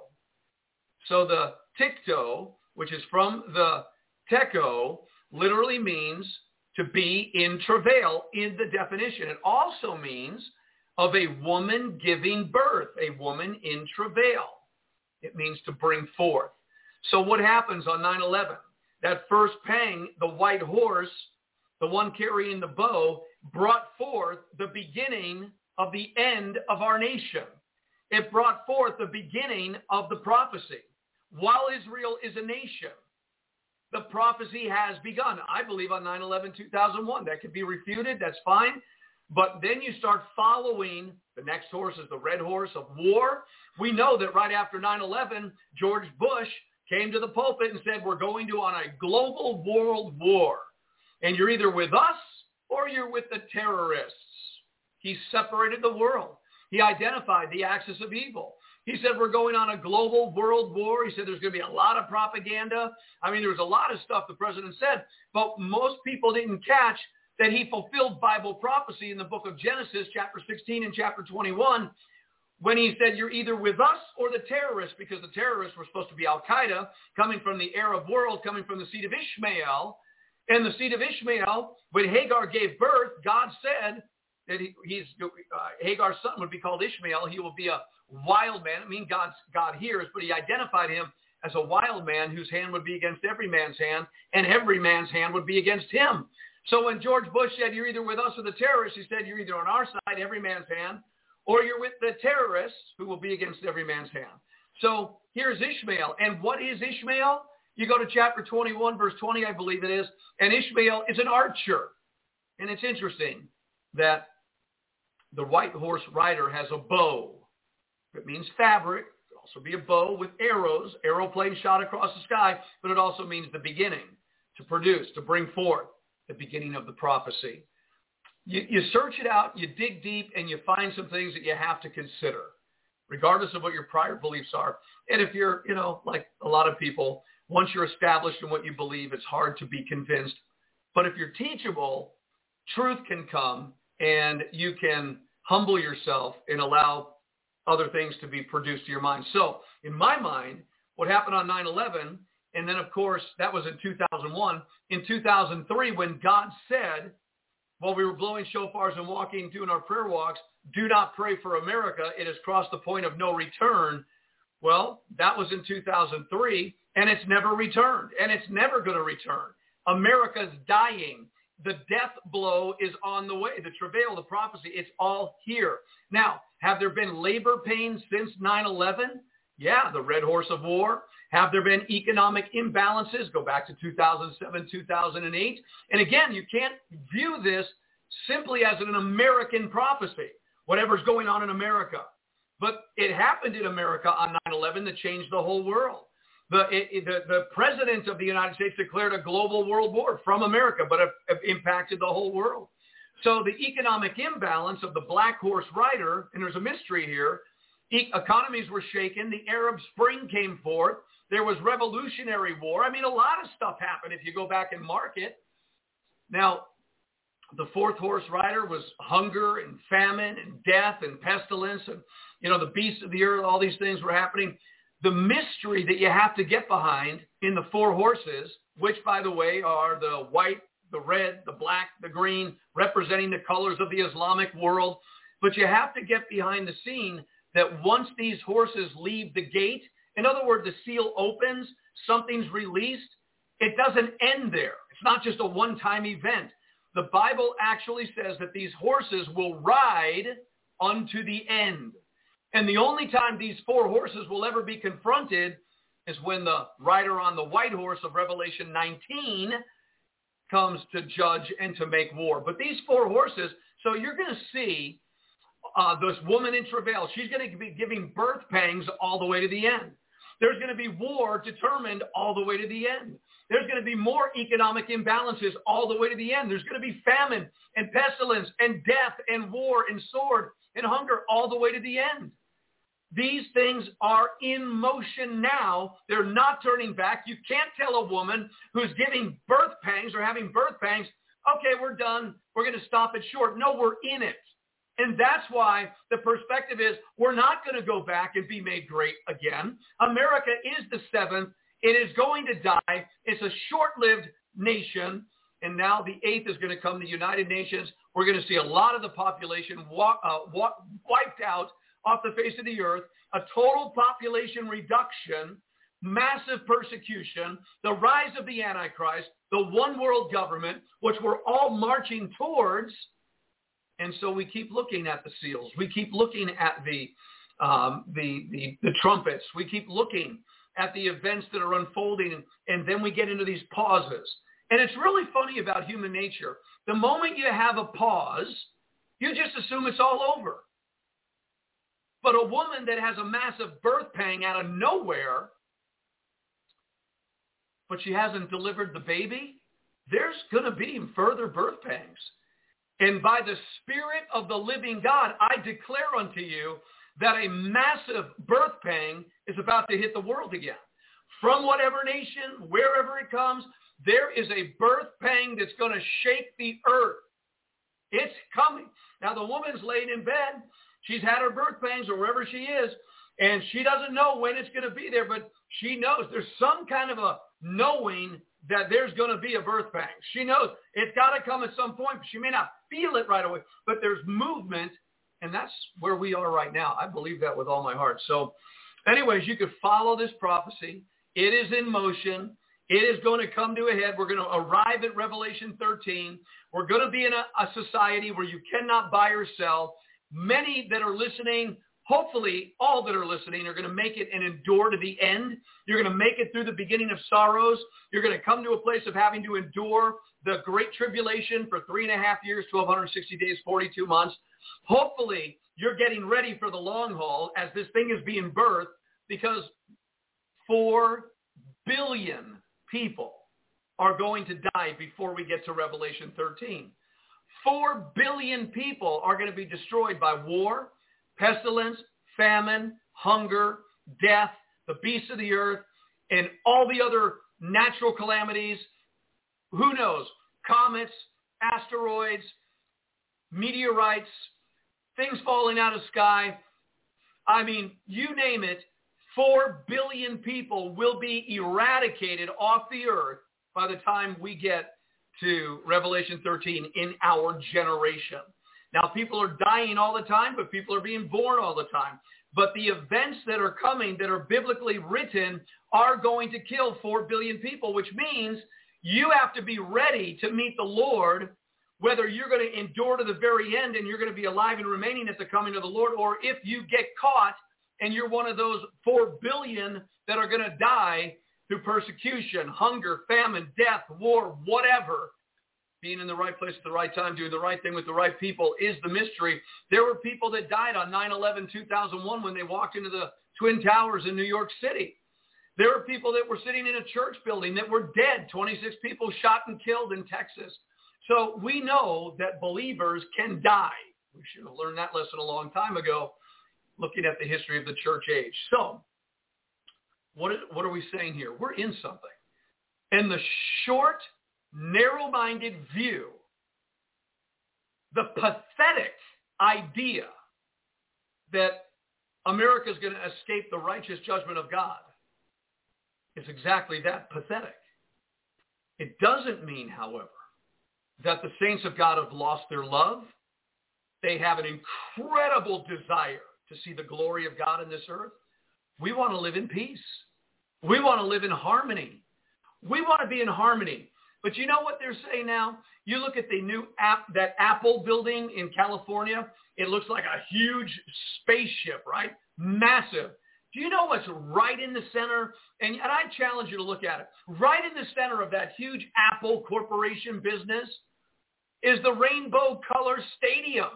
So the tikto, which is from the teko, literally means to be in travail in the definition. It also means of a woman giving birth, a woman in travail. It means to bring forth. So what happens on nine eleven? That first pang, the white horse, the one carrying the bow, brought forth the beginning of the end of our nation. It brought forth the beginning of the prophecy. While Israel is a nation, the prophecy has begun. I believe on nine eleven two thousand one. That could be refuted. That's fine. But then you start following, the next horse is the red horse of war. We know that right after nine eleven, George Bush came to the pulpit and said, we're going to on a global world war. And you're either with us or you're with the terrorists. He separated the world. He identified the axis of evil. He said, we're going on a global world war. He said, there's going to be a lot of propaganda. I mean, there was a lot of stuff the president said, but most people didn't catch that he fulfilled Bible prophecy in the book of Genesis, chapter sixteen and chapter twenty-one, when he said, you're either with us or the terrorists, because the terrorists were supposed to be Al-Qaeda, coming from the Arab world, coming from the seed of Ishmael. And the seed of Ishmael, when Hagar gave birth, God said that he, he's, uh, Hagar's son would be called Ishmael. He will be a wild man. I mean, God's, God hears, but he identified him as a wild man whose hand would be against every man's hand, and every man's hand would be against him. So when George Bush said, you're either with us or the terrorists, he said, you're either on our side, every man's hand, or you're with the terrorists who will be against every man's hand. So here's Ishmael. And what is Ishmael? You go to chapter twenty-one, verse twenty, I believe it is, and Ishmael is an archer. And it's interesting that the white horse rider has a bow. It means fabric. It could also be a bow with arrows, aeroplane shot across the sky, but it also means the beginning, to produce, to bring forth the beginning of the prophecy. You, you search it out, you dig deep, and you find some things that you have to consider, regardless of what your prior beliefs are. And if you're, you know, like a lot of people, once you're established in what you believe, it's hard to be convinced. But if you're teachable, truth can come, and you can humble yourself and allow other things to be produced to your mind. So in my mind, what happened on nine eleven, and then, of course, that was in two thousand one. In two thousand three, when God said, while we were blowing shofars and walking, doing our prayer walks, do not pray for America. It has crossed the point of no return. Well, that was in two thousand three, and it's never returned, and it's never going to return. America's dying. The death blow is on the way. The travail, the prophecy, it's all here. Now, have there been labor pains since nine eleven? Yeah, the red horse of war. Have there been economic imbalances? Go back to two thousand seven, two thousand eight. And again, you can't view this simply as an American prophecy, whatever's going on in America. But it happened in America on nine eleven that changed the whole world. The, it, the, the president of the United States declared a global world war from America, but it, it impacted the whole world. So the economic imbalance of the black horse rider, and there's a mystery here, e- economies were shaken, the Arab Spring came forth, there was revolutionary war. I mean, a lot of stuff happened if you go back and mark it. Now, the fourth horse rider was hunger and famine and death and pestilence and, you know, the beasts of the earth, all these things were happening. The mystery that you have to get behind in the four horses, which, by the way, are the white, the red, the black, the green, representing the colors of the Islamic world. But you have to get behind the scene that once these horses leave the gate, in other words, the seal opens, something's released, it doesn't end there. It's not just a one-time event. The Bible actually says that these horses will ride unto the end. And the only time these four horses will ever be confronted is when the rider on the white horse of Revelation nineteen comes to judge and to make war. But these four horses, so you're going to see uh, this woman in travail. She's going to be giving birth pangs all the way to the end. There's going to be war determined all the way to the end. There's going to be more economic imbalances all the way to the end. There's going to be famine and pestilence and death and war and sword and hunger all the way to the end. These things are in motion now. They're not turning back. You can't tell a woman who's giving birth pangs or having birth pangs, okay, we're done. We're going to stop it short. No, we're in it. And that's why the perspective is we're not going to go back and be made great again. America is the seventh. It is going to die. It's a short-lived nation. And now the eighth is going to come, the United Nations. We're going to see a lot of the population walk, uh, walk, wiped out off the face of the earth, a total population reduction, massive persecution, the rise of the Antichrist, the one world government, which we're all marching towards. And so we keep looking at the seals. We keep looking at the, um, the, the, the trumpets. We keep looking at the events that are unfolding, and then we get into these pauses. And it's really funny about human nature. The moment you have a pause, you just assume it's all over. But a woman that has a massive birth pang out of nowhere, but she hasn't delivered the baby, there's going to be further birth pangs. And by the Spirit of the living God, I declare unto you that a massive birth pang is about to hit the world again. From whatever nation, wherever it comes, there is a birth pang that's going to shake the earth. It's coming. Now, the woman's laying in bed. She's had her birth pangs or wherever she is, and she doesn't know when it's going to be there, but she knows there's some kind of a knowing that there's going to be a birth pang. She knows it's got to come at some point. She may not feel it right away, but there's movement, and that's where we are right now. I believe that with all my heart. So anyways, you could follow this prophecy. It is in motion. It is going to come to a head. We're going to arrive at Revelation thirteen. We're going to be in a, a society where you cannot buy or sell. Many that are listening, hopefully all that are listening, are going to make it and endure to the end. You're going to make it through the beginning of sorrows. You're going to come to a place of having to endure the great tribulation for three and a half years, twelve sixty days, forty-two months. Hopefully you're getting ready for the long haul as this thing is being birthed, because four billion people are going to die before we get to Revelation thirteen. Four billion people are going to be destroyed by war, pestilence, famine, hunger, death, the beasts of the earth, and all the other natural calamities. Who knows? Comets, asteroids, meteorites, things falling out of the sky. I mean, you name it, four billion people will be eradicated off the earth by the time we get to Revelation thirteen in our generation. Now, people are dying all the time, but people are being born all the time. But the events that are coming that are biblically written are going to kill four billion people, which means you have to be ready to meet the Lord, whether you're going to endure to the very end and you're going to be alive and remaining at the coming of the Lord, or if you get caught and you're one of those four billion that are going to die through persecution, hunger, famine, death, war, whatever. Being in the right place at the right time, doing the right thing with the right people is the mystery. There were people that died on nine eleven two thousand one when they walked into the Twin Towers in New York City. There were people that were sitting in a church building that were dead, twenty-six people shot and killed in Texas. So we know that believers can die. We should have learned that lesson a long time ago, looking at the history of the church age. So what is, what are we saying here? We're in something. And the short, narrow-minded view, the pathetic idea that America is going to escape the righteous judgment of God is exactly that, pathetic. It doesn't mean, however, that the saints of God have lost their love. They have an incredible desire to see the glory of God in this earth. We want to live in peace. We want to live in harmony. We want to be in harmony. But you know what they're saying now? You look at the new app, that Apple building in California. It looks like a huge spaceship, right? Massive. Do you know what's right in the center? And, and I challenge you to look at it. Right in the center of that huge Apple Corporation business is the Rainbow Color Stadium.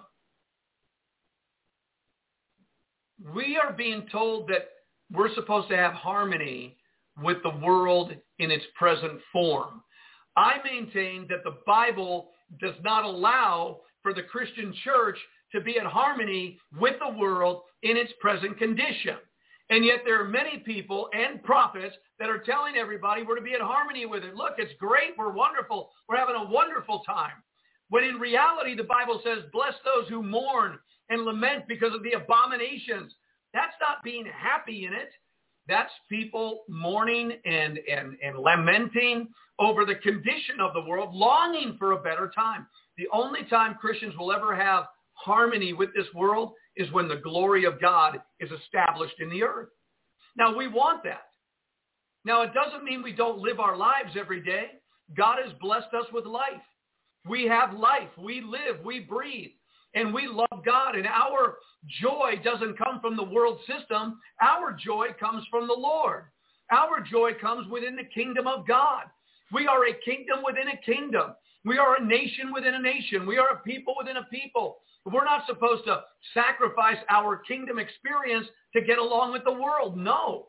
We are being told that we're supposed to have harmony with the world in its present form. I maintain that the Bible does not allow for the Christian church to be in harmony with the world in its present condition. And yet there are many people and prophets that are telling everybody we're to be in harmony with it. Look, it's great. We're wonderful. We're having a wonderful time. When in reality, the Bible says, bless those who mourn and lament because of the abominations. That's not being happy in it. That's people mourning and, and, and lamenting over the condition of the world, longing for a better time. The only time Christians will ever have harmony with this world is when the glory of God is established in the earth. Now, we want that. Now, it doesn't mean we don't live our lives every day. God has blessed us with life. We have life. We live. We breathe. And we love God. And our joy doesn't come from the world system. Our joy comes from the Lord. Our joy comes within the kingdom of God. We are a kingdom within a kingdom. We are a nation within a nation. We are a people within a people. We're not supposed to sacrifice our kingdom experience to get along with the world. No.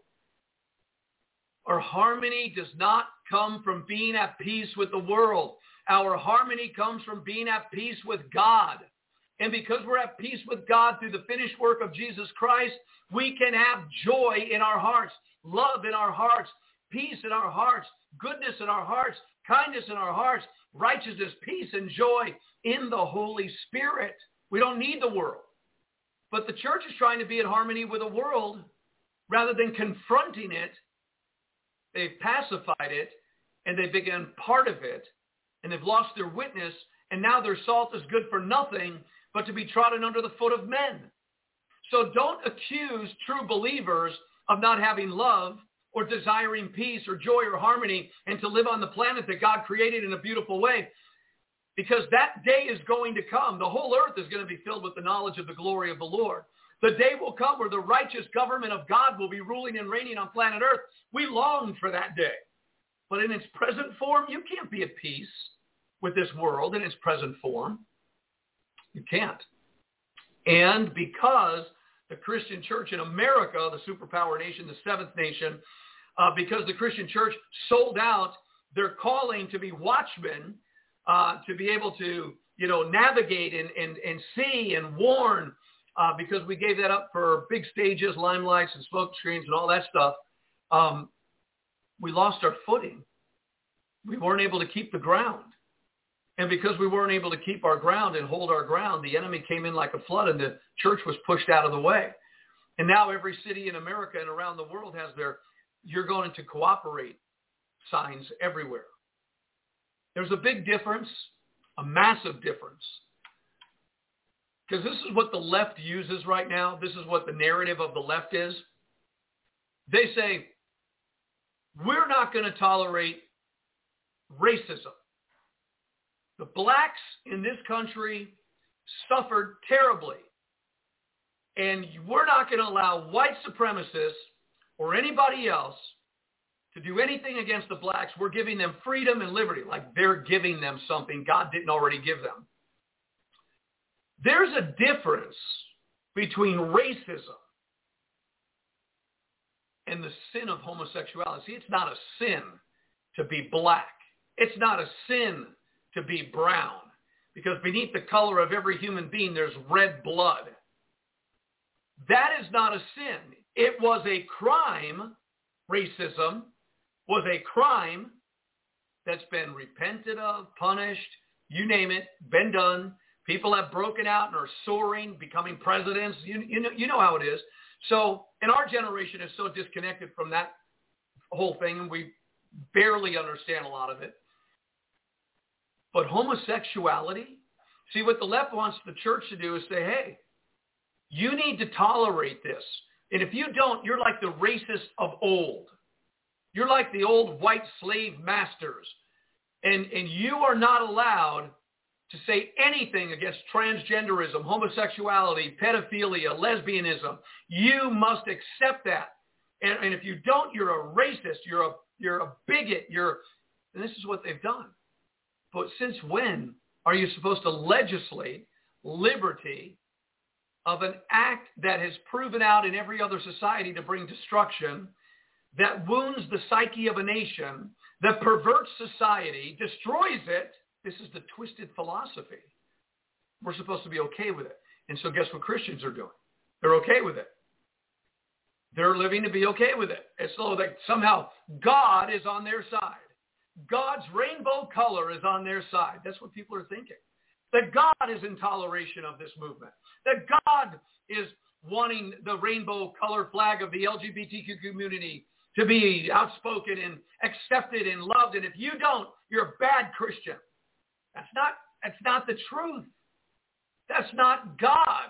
Our harmony does not come from being at peace with the world. Our harmony comes from being at peace with God. And because we're at peace with God through the finished work of Jesus Christ, we can have joy in our hearts, love in our hearts, peace in our hearts, goodness in our hearts, kindness in our hearts, righteousness, peace, and joy in the Holy Spirit. We don't need the world. But the church is trying to be in harmony with the world rather than confronting it. They've pacified it, and they've become part of it, and they've lost their witness, and now their salt is good for nothing but to be trodden under the foot of men. So don't accuse true believers of not having love or desiring peace or joy or harmony and to live on the planet that God created in a beautiful way, because that day is going to come. The whole earth is going to be filled with the knowledge of the glory of the Lord. The day will come where the righteous government of God will be ruling and reigning on planet earth. We long for that day. But in its present form, you can't be at peace with this world in its present form. You can't. And because the Christian church in America, the superpower nation, the seventh nation, uh, because the Christian church sold out their calling to be watchmen, uh, to be able to, you know, navigate and, and, and see and warn, uh, because we gave that up for big stages, limelights and smoke screens and all that stuff, um, we lost our footing. We weren't able to keep the ground. And because we weren't able to keep our ground and hold our ground, the enemy came in like a flood and the church was pushed out of the way. And now every city in America and around the world has their "you're going to cooperate" signs everywhere. There's a big difference, a massive difference. Because this is what the left uses right now. This is what the narrative of the left is. They say, we're not going to tolerate racism. The blacks in this country suffered terribly. And we're not going to allow white supremacists or anybody else to do anything against the blacks. We're giving them freedom and liberty, like they're giving them something God didn't already give them. There's a difference between racism and the sin of homosexuality. See, it's not a sin to be black. It's not a sin to be brown, because beneath the color of every human being, there's red blood. That is not a sin. It was a crime. Racism was a crime that's been repented of, punished, you name it, been done. People have broken out and are soaring, becoming presidents. You, you know, you know how it is. So, and our generation is so disconnected from that whole thing, and we barely understand a lot of it. But homosexuality, see, what the left wants the church to do is say, hey, you need to tolerate this. And if you don't, you're like the racists of old. You're like the old white slave masters. And, and you are not allowed to say anything against transgenderism, homosexuality, pedophilia, lesbianism. You must accept that. And, and if you don't, you're a racist. You're a, you're a bigot. You're, and this is what they've done. But since when are you supposed to legislate liberty of an act that has proven out in every other society to bring destruction, that wounds the psyche of a nation, that perverts society, destroys it? This is the twisted philosophy. We're supposed to be okay with it. And so guess what Christians are doing? They're okay with it. They're living to be okay with it. It's so that somehow God is on their side. God's rainbow color is on their side. That's what people are thinking. That God is in toleration of this movement. That God is wanting the rainbow color flag of the L G B T Q community to be outspoken and accepted and loved. And if you don't, you're a bad Christian. That's not, that's not the truth. That's not God.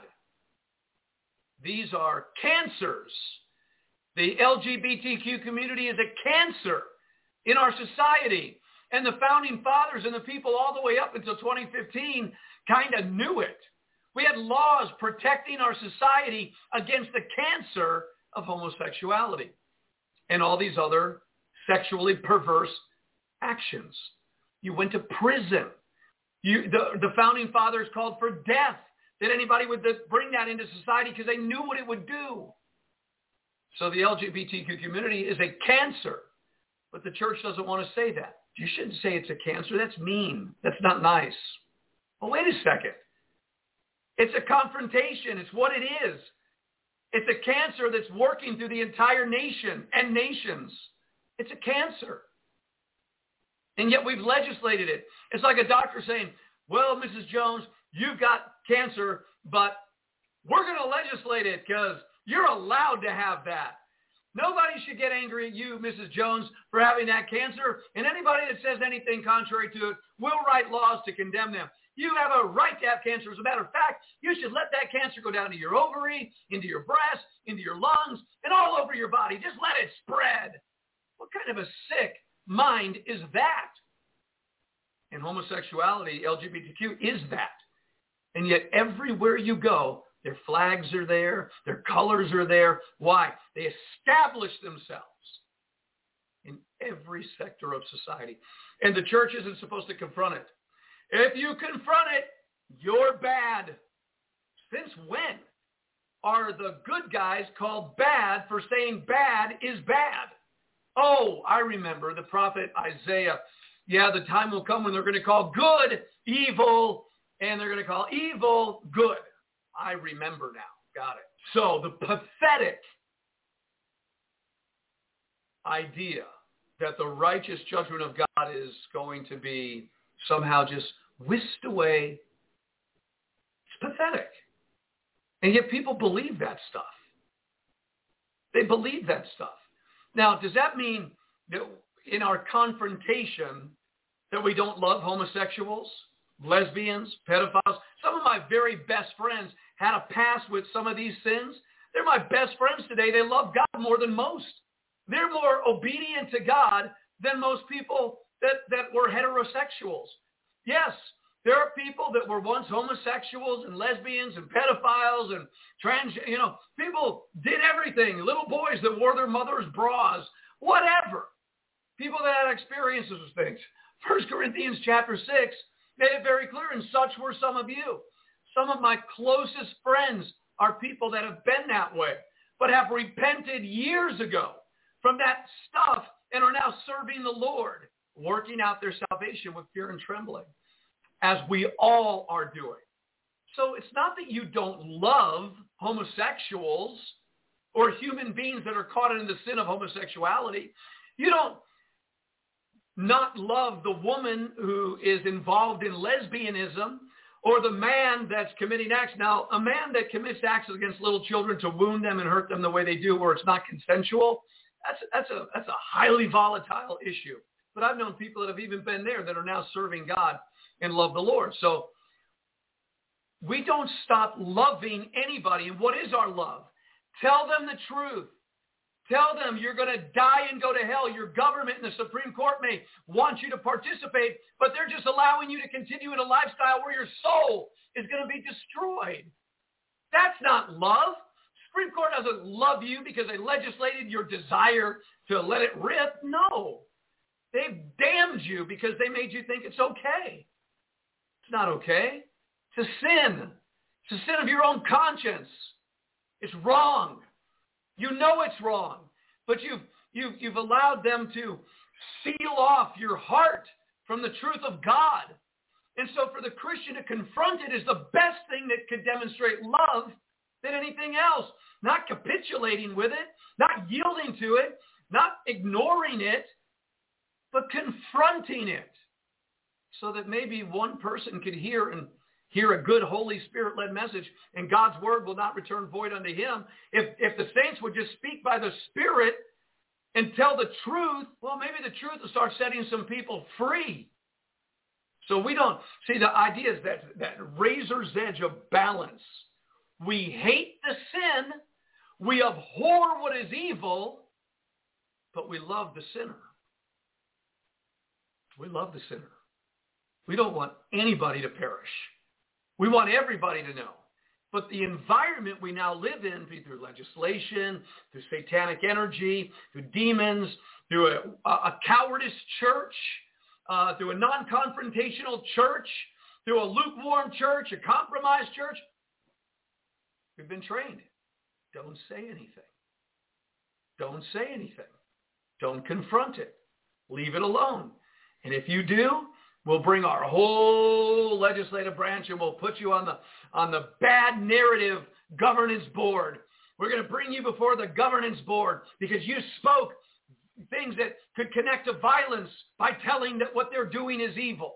These are cancers. The L G B T Q community is a cancer in our society. And the founding fathers and the people all the way up until twenty fifteen kind of knew it. We had laws protecting our society against the cancer of homosexuality and all these other sexually perverse actions. You went to prison. You, the, the founding fathers called for death, that anybody would bring that into society because they knew what it would do. So the L G B T Q community is a cancer, but the church doesn't want to say that. You shouldn't say it's a cancer. That's mean. That's not nice. Well, wait a second. It's a confrontation. It's what it is. It's a cancer that's working through the entire nation and nations. It's a cancer. And yet we've legislated it. It's like a doctor saying, well, Missus Jones, you've got cancer, but we're going to legislate it because you're allowed to have that. Nobody should get angry at you, Missus Jones, for having that cancer. And anybody that says anything contrary to it will write laws to condemn them. You have a right to have cancer. As a matter of fact, you should let that cancer go down to your ovary, into your breast, into your lungs, and all over your body. Just let it spread. What kind of a sick mind is that? And homosexuality, L G B T Q, is that. And yet everywhere you go, their flags are there. Their colors are there. Why? They establish themselves in every sector of society. And the church isn't supposed to confront it. If you confront it, you're bad. Since when are the good guys called bad for saying bad is bad? Oh, I remember the prophet Isaiah. Yeah, the time will come when they're going to call good evil, and they're going to call evil good. I remember now. Got it. So the pathetic idea that the righteous judgment of God is going to be somehow just whisked away, it's pathetic. And yet people believe that stuff. They believe that stuff. Now, does that mean that in our confrontation that we don't love homosexuals, lesbians, pedophiles? Some of my very best friends had a past with some of these sins. They're my best friends today. They love God more than most. They're more obedient to God than most people that, that were heterosexuals. Yes, there are people that were once homosexuals and lesbians and pedophiles and trans, you know, people did everything. Little boys that wore their mother's bras, whatever. People that had experiences with things. First Corinthians chapter six made it very clear, and such were some of you. Some of my closest friends are people that have been that way, but have repented years ago from that stuff and are now serving the Lord, working out their salvation with fear and trembling, as we all are doing. So it's not that you don't love homosexuals or human beings that are caught in the sin of homosexuality. You don't not love the woman who is involved in lesbianism or the man that's committing acts. Now, a man that commits acts against little children to wound them and hurt them the way they do, where it's not consensual, that's, that's, a, that's a highly volatile issue. But I've known people that have even been there that are now serving God and love the Lord. So we don't stop loving anybody. And what is our love? Tell them the truth. Tell them you're going to die and go to hell. Your government and the Supreme Court may want you to participate, but they're just allowing you to continue in a lifestyle where your soul is going to be destroyed. That's not love. Supreme Court doesn't love you because they legislated your desire to let it rip. No. They've damned you because they made you think it's okay. It's not okay. It's a sin. It's a sin of your own conscience. It's wrong. You know it's wrong, but you've, you've, you've allowed them to seal off your heart from the truth of God. And so for the Christian to confront it is the best thing that could demonstrate love than anything else. Not capitulating with it, not yielding to it, not ignoring it, but confronting it so that maybe one person could hear and hear a good Holy Spirit-led message, and God's word will not return void unto him. If, if the saints would just speak by the Spirit and tell the truth, well, maybe the truth will start setting some people free. So we don't, see, the idea is that, that razor's edge of balance. We hate the sin, we abhor what is evil, but we love the sinner. We love the sinner. We don't want anybody to perish. We want everybody to know. But the environment we now live in, through legislation, through satanic energy, through demons, through a, a cowardice church, uh, through a non-confrontational church, through a lukewarm church, a compromised church, we've been trained. Don't say anything. Don't say anything. Don't confront it. Leave it alone. And if you do, we'll bring our whole legislative branch and we'll put you on the on the bad narrative governance board. We're going to bring you before the governance board because you spoke things that could connect to violence by telling that what they're doing is evil.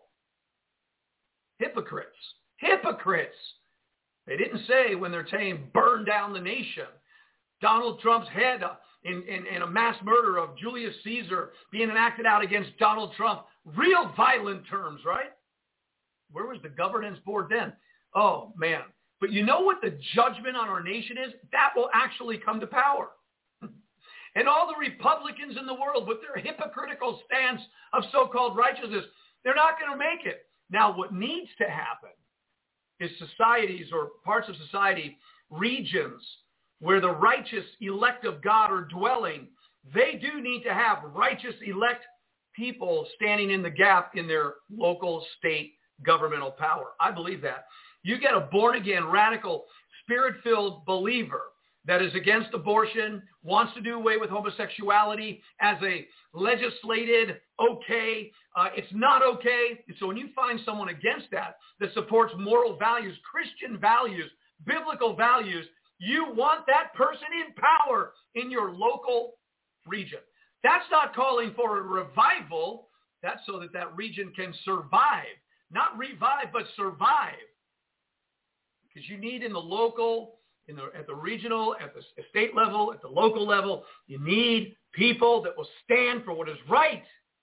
Hypocrites. Hypocrites. They didn't say when they're saying burn down the nation. Donald Trump's head in, in, in a mass murder of Julius Caesar being enacted out against Donald Trump. Real violent terms, right? Where was the governance board then? Oh, man. But you know what the judgment on our nation is? That will actually come to power. And all the Republicans in the world with their hypocritical stance of so-called righteousness, they're not going to make it. Now, what needs to happen is societies or parts of society, regions where the righteous elect of God are dwelling, they do need to have righteous elect people standing in the gap in their local, state, governmental power. I believe that. You get a born-again, radical, spirit-filled believer that is against abortion, wants to do away with homosexuality as a legislated okay. Uh, it's not okay. So when you find someone against that, that supports moral values, Christian values, biblical values, you want that person in power in your local region. That's not calling for a revival. That's so that that region can survive. Not revive, but survive. Because you need in the local, in the, at the regional, at the state level, at the local level, you need people that will stand for what is right.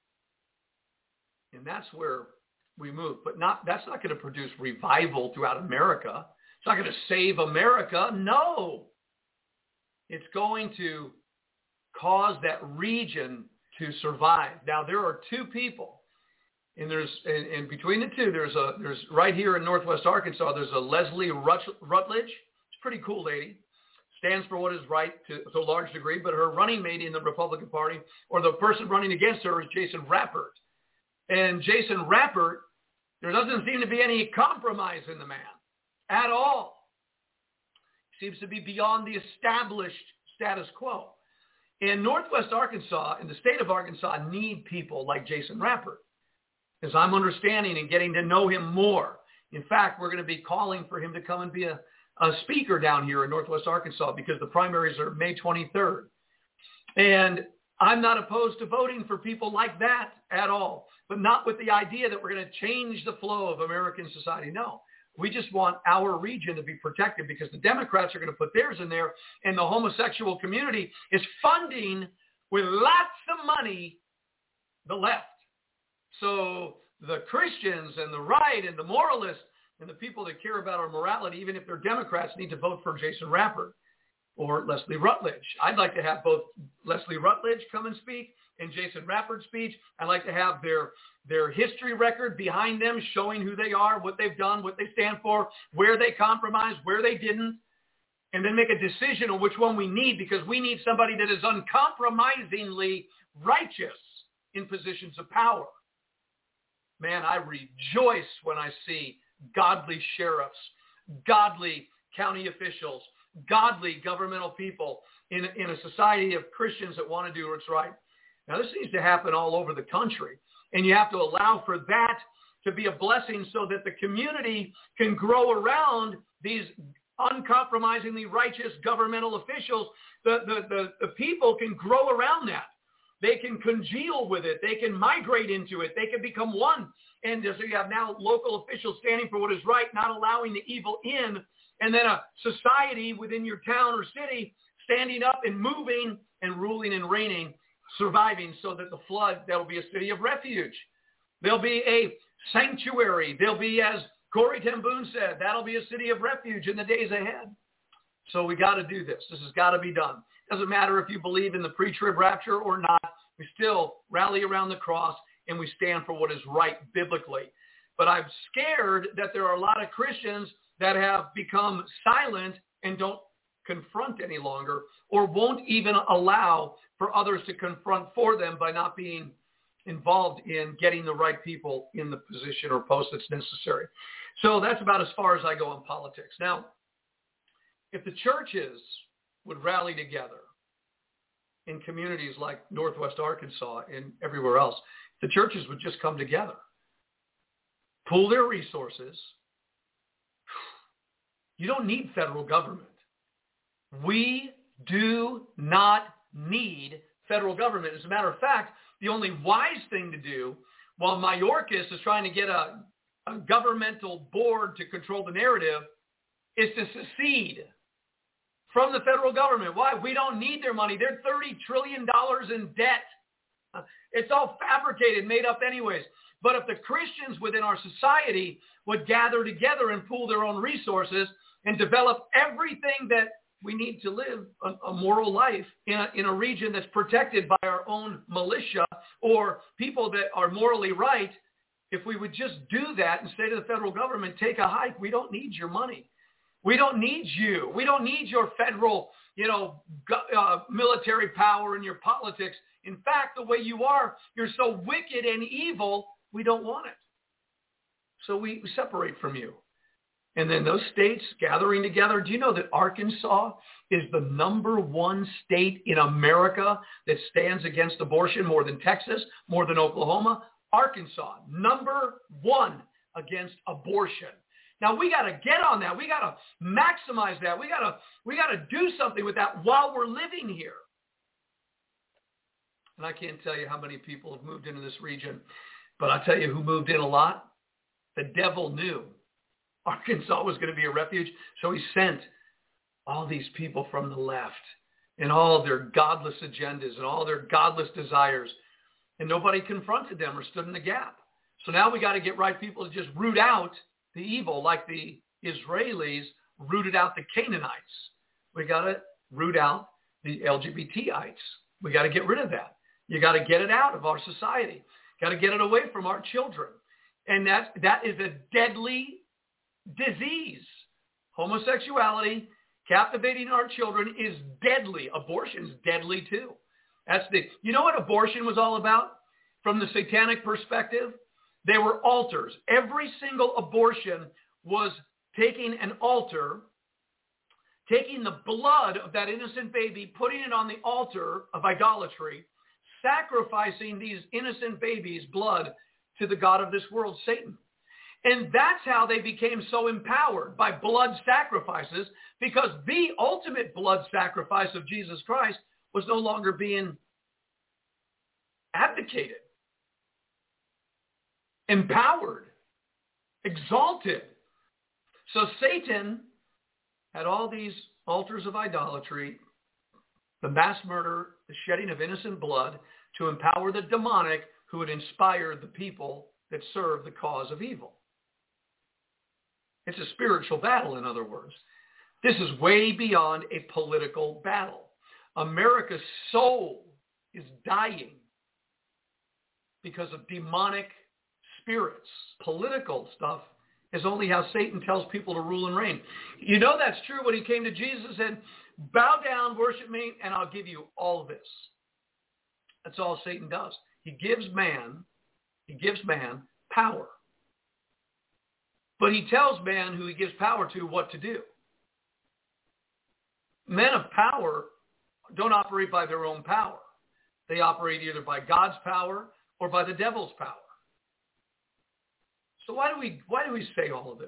And that's where we move. But not that's not going to produce revival throughout America. It's not going to save America. No. It's going to cause that region to survive. Now, there are two people, and there's and, and between the two, there's a there's right here in Northwest Arkansas, there's a Leslie Rutledge. It's a pretty cool lady. Stands for what is right to, to a large degree, but her running mate in the Republican Party, or the person running against her, is Jason Rappert. And Jason Rappert, there doesn't seem to be any compromise in the man at all. Seems to be beyond the established status quo. And Northwest Arkansas and the state of Arkansas need people like Jason Rappert, as I'm understanding and getting to know him more. In fact, we're going to be calling for him to come and be a, a speaker down here in Northwest Arkansas because the primaries are May twenty-third. And I'm not opposed to voting for people like that at all, but not with the idea that we're going to change the flow of American society. No. We just want our region to be protected because the Democrats are going to put theirs in there, and the homosexual community is funding with lots of money the left. So the Christians and the right and the moralists and the people that care about our morality, even if they're Democrats, need to vote for Jason Rappert or Leslie Rutledge. I'd like to have both Leslie Rutledge come and speak and Jason Rappert's speech. I'd like to have their their history record behind them, showing who they are, what they've done, what they stand for, where they compromised, where they didn't, and then make a decision on which one we need, because we need somebody that is uncompromisingly righteous in positions of power. Man, I rejoice when I see godly sheriffs, godly county officials, godly governmental people in, in a society of Christians that want to do what's right. Now, this needs to happen all over the country, and you have to allow for that to be a blessing so that the community can grow around these uncompromisingly righteous governmental officials. The, the, the, the people can grow around that. They can congeal with it. They can migrate into it. They can become one. And so you have now local officials standing for what is right, not allowing the evil in. And then a society within your town or city standing up and moving and ruling and reigning, surviving, so that the flood, that'll be a city of refuge. There'll be a sanctuary. There'll be, as Corrie ten Boom said, that'll be a city of refuge in the days ahead. So we got to do this. This has got to be done. Doesn't matter if you believe in the pre-trib rapture or not. We still rally around the cross and we stand for what is right biblically. But I'm scared that there are a lot of Christians that have become silent and don't confront any longer, or won't even allow for others to confront for them by not being involved in getting the right people in the position or post that's necessary. So that's about as far as I go in politics. Now, if the churches would rally together in communities like Northwest Arkansas and everywhere else, the churches would just come together, pool their resources. You don't need federal government. We do not need federal government. As a matter of fact, the only wise thing to do, while Mayorkas is trying to get a, a governmental board to control the narrative, is to secede from the federal government. Why? We don't need their money. They're thirty trillion dollars in debt. It's all fabricated, made up anyways. But if the Christians within our society would gather together and pool their own resources and develop everything that we need to live a, a moral life in a, in a region that's protected by our own militia or people that are morally right, if we would just do that and say to the federal government, take a hike, we don't need your money. We don't need you. We don't need your federal, you know, uh, military power and your politics. In fact, the way you are, you're so wicked and evil, we don't want it. So we separate from you. And then those states gathering together. Do you know that Arkansas is the number one state in America that stands against abortion, more than Texas, more than Oklahoma? Arkansas, number one against abortion. Now we got to get on that. We got to maximize that. We got to we got to do something with that while we're living here. And I can't tell you how many people have moved into this region, but I'll tell you who moved in a lot. The devil knew Arkansas was going to be a refuge, so he sent all these people from the left and all their godless agendas and all their godless desires, and nobody confronted them or stood in the gap. So now we got to get right people to just root out the evil, like the Israelis rooted out the Canaanites. We got to root out the L G B T ites. We got to get rid of that. You got to get it out of our society. Got to get it away from our children. And that that is a deadly disease. Homosexuality, captivating our children is deadly. Abortion is deadly too. That's the, you know what abortion was all about from the satanic perspective? They were altars. Every single abortion was taking an altar, taking the blood of that innocent baby, putting it on the altar of idolatry, sacrificing these innocent babies' blood to the god of this world, Satan. And that's how they became so empowered, by blood sacrifices, because the ultimate blood sacrifice of Jesus Christ was no longer being advocated, empowered, exalted. So Satan had all these altars of idolatry, the mass murder, the shedding of innocent blood, to empower the demonic who would inspire the people that serve the cause of evil. It's a spiritual battle, in other words. This is way beyond a political battle. America's soul is dying because of demonic spirits. Political stuff is only how Satan tells people to rule and reign. You know that's true when he came to Jesus and said, bow down, worship me, and I'll give you all of this. That's all Satan does. He gives man, he gives man power. But he tells man who he gives power to what to do. Men of power don't operate by their own power. They operate either by God's power or by the devil's power. So why do we why do we say all of this?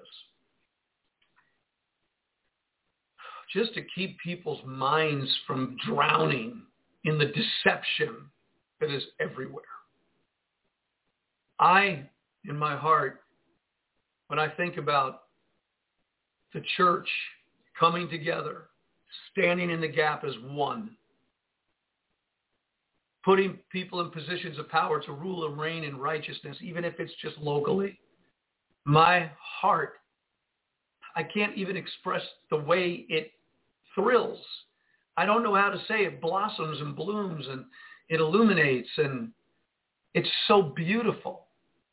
Just to keep people's minds from drowning in the deception that is everywhere. I, in my heart, when I think about the church coming together, standing in the gap as one, putting people in positions of power to rule and reign in righteousness, even if it's just locally, my heart, I can't even express the way it thrills. I don't know how to say it. Blossoms and blooms and it illuminates and it's so beautiful.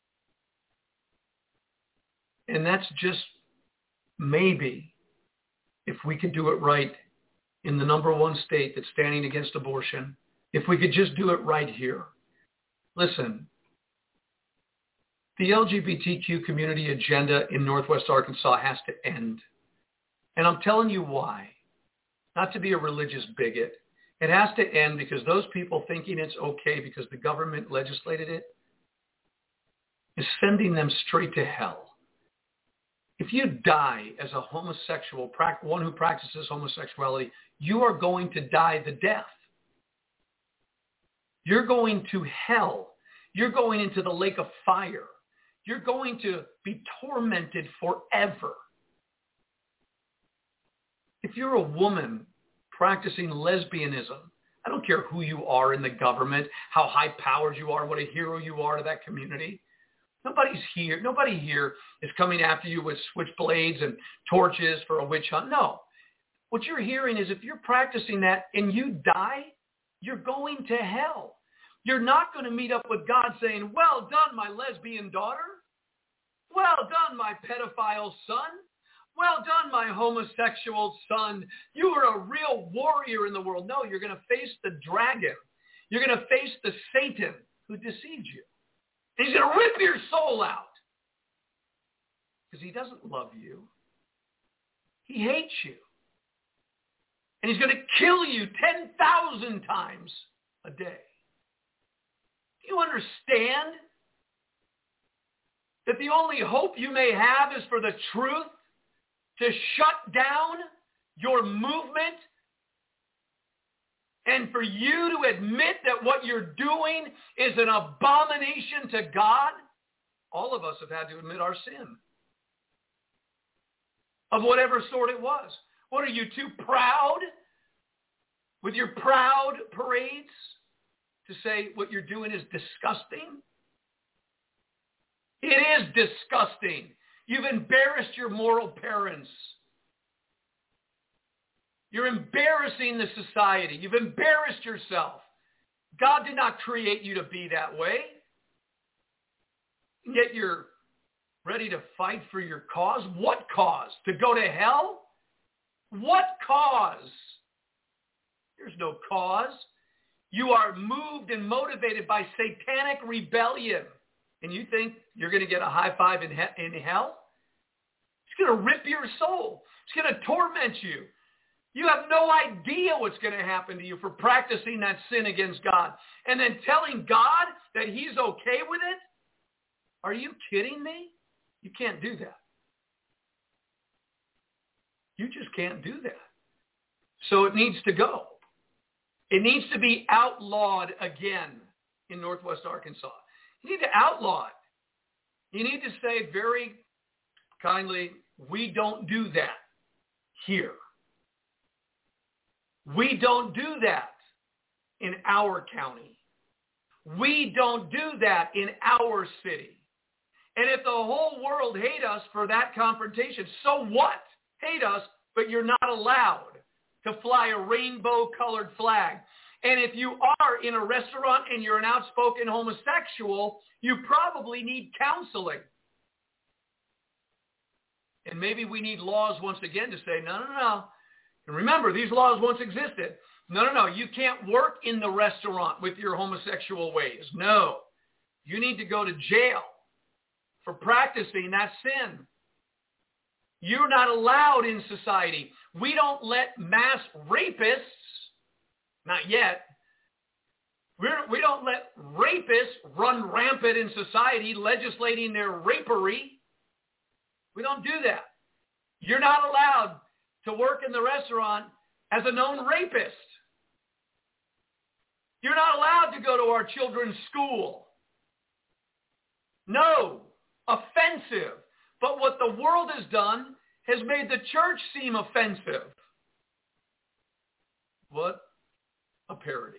And that's just maybe if we could do it right in the number one state that's standing against abortion, if we could just do it right here. Listen, the L G B T Q community agenda in Northwest Arkansas has to end. And I'm telling you why. Not to be a religious bigot. It has to end because those people thinking it's okay because the government legislated it is sending them straight to hell. If you die as a homosexual, one who practices homosexuality, you are going to die the death. You're going to hell. You're going into the lake of fire. You're going to be tormented forever. If you're a woman practicing lesbianism, I don't care who you are in the government, how high-powered you are, what a hero you are to that community. Nobody's here. Nobody here is coming after you with switchblades and torches for a witch hunt. No. What you're hearing is if you're practicing that and you die, you're going to hell. You're not going to meet up with God saying, well done, my lesbian daughter. Well done, my pedophile son. Well done, my homosexual son. You are a real warrior in the world. No, you're going to face the dragon. You're going to face the Satan who deceived you. And he's going to rip your soul out because he doesn't love you. He hates you. And he's going to kill you ten thousand times a day. Do you understand that the only hope you may have is for the truth to shut down your movement and for you to admit that what you're doing is an abomination to God? All of us have had to admit our sin of whatever sort it was. What, are you too proud with your proud parades to say what you're doing is disgusting? It is disgusting. You've embarrassed your moral parents. You're embarrassing the society. You've embarrassed yourself. God did not create you to be that way. Yet you're ready to fight for your cause. What cause? To go to hell? What cause? There's no cause. You are moved and motivated by satanic rebellion. And you think you're going to get a high five in, he- in hell? It's going to rip your soul. It's going to torment you. You have no idea what's going to happen to you for practicing that sin against God. And then telling God that he's okay with it? Are you kidding me? You can't do that. You just can't do that. So it needs to go. It needs to be outlawed again in Northwest Arkansas. You need to outlaw it. You need to say very kindly, we don't do that here. We don't do that in our county. We don't do that in our city. And if the whole world hate us for that confrontation, so what? Hate us, but you're not allowed to fly a rainbow-colored flag. And if you are in a restaurant and you're an outspoken homosexual, you probably need counseling. And maybe we need laws once again to say, no, no, no. And remember, these laws once existed. No, no, no. You can't work in the restaurant with your homosexual ways. No. You need to go to jail for practicing that sin. You're not allowed in society. We don't let mass rapists, not yet, We're, we don't let rapists run rampant in society, legislating their rapery. We don't do that. You're not allowed to work in the restaurant as a known rapist. You're not allowed to go to our children's school. No, offensive. But what the world has done has made the church seem offensive. What a parody.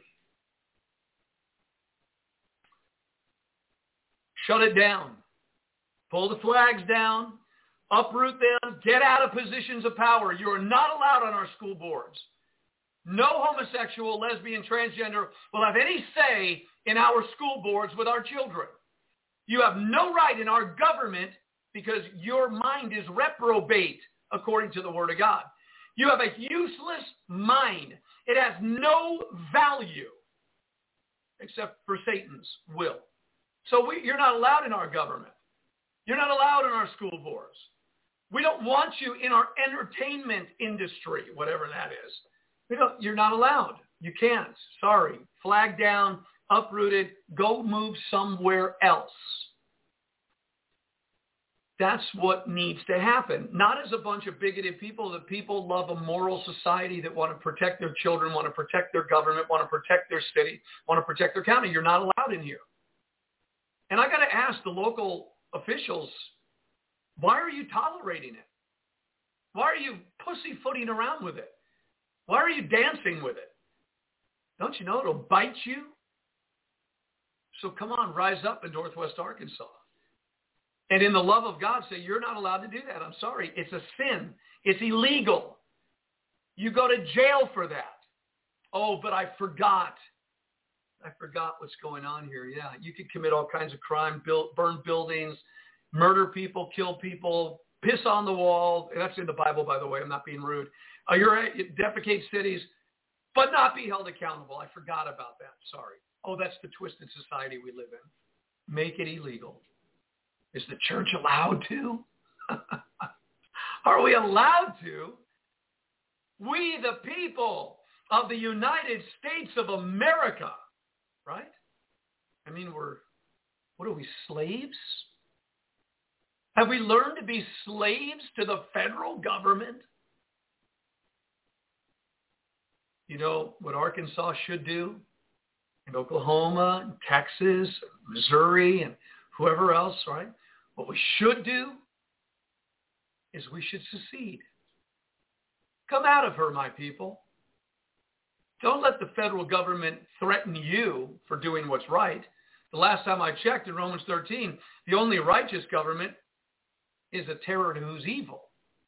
Shut it down. Pull the flags down. Uproot them. Get out of positions of power. You are not allowed on our school boards. No homosexual, lesbian, transgender will have any say in our school boards with our children. You have no right in our government because your mind is reprobate according to the Word of God. You have a useless mind. It has no value except for Satan's will. So we, you're not allowed in our government. You're not allowed in our school boards. We don't want you in our entertainment industry, whatever that is. We don't, you're not allowed. You can't. Sorry. Flag down, uprooted, go move somewhere else. That's what needs to happen. Not as a bunch of bigoted people. The people love a moral society that want to protect their children, want to protect their government, want to protect their city, want to protect their county. You're not allowed in here. And I got to ask the local officials, why are you tolerating it? Why are you pussyfooting around with it? Why are you dancing with it? Don't you know it'll bite you? So come on, rise up in Northwest Arkansas. And in the love of God, say, you're not allowed to do that. I'm sorry. It's a sin. It's illegal. You go to jail for that. Oh, but I forgot. I forgot what's going on here. Yeah, you could commit all kinds of crime, build, burn buildings, murder people, kill people, piss on the wall. That's in the Bible, by the way. I'm not being rude. Uh, you're right, defecate cities, but not be held accountable. I forgot about that. Sorry. Oh, that's the twisted society we live in. Make it illegal. Is the church allowed to? Are we allowed to? We, the people of the United States of America, right? I mean, we're, what are we, slaves? Have we learned to be slaves to the federal government? You know what Arkansas should do? And Oklahoma, and Texas, Missouri, and whoever else, right? What we should do is we should secede. Come out of her, my people. Don't let the federal government threaten you for doing what's right. The last time I checked in Romans thirteen, the only righteous government is a terror to who's evil.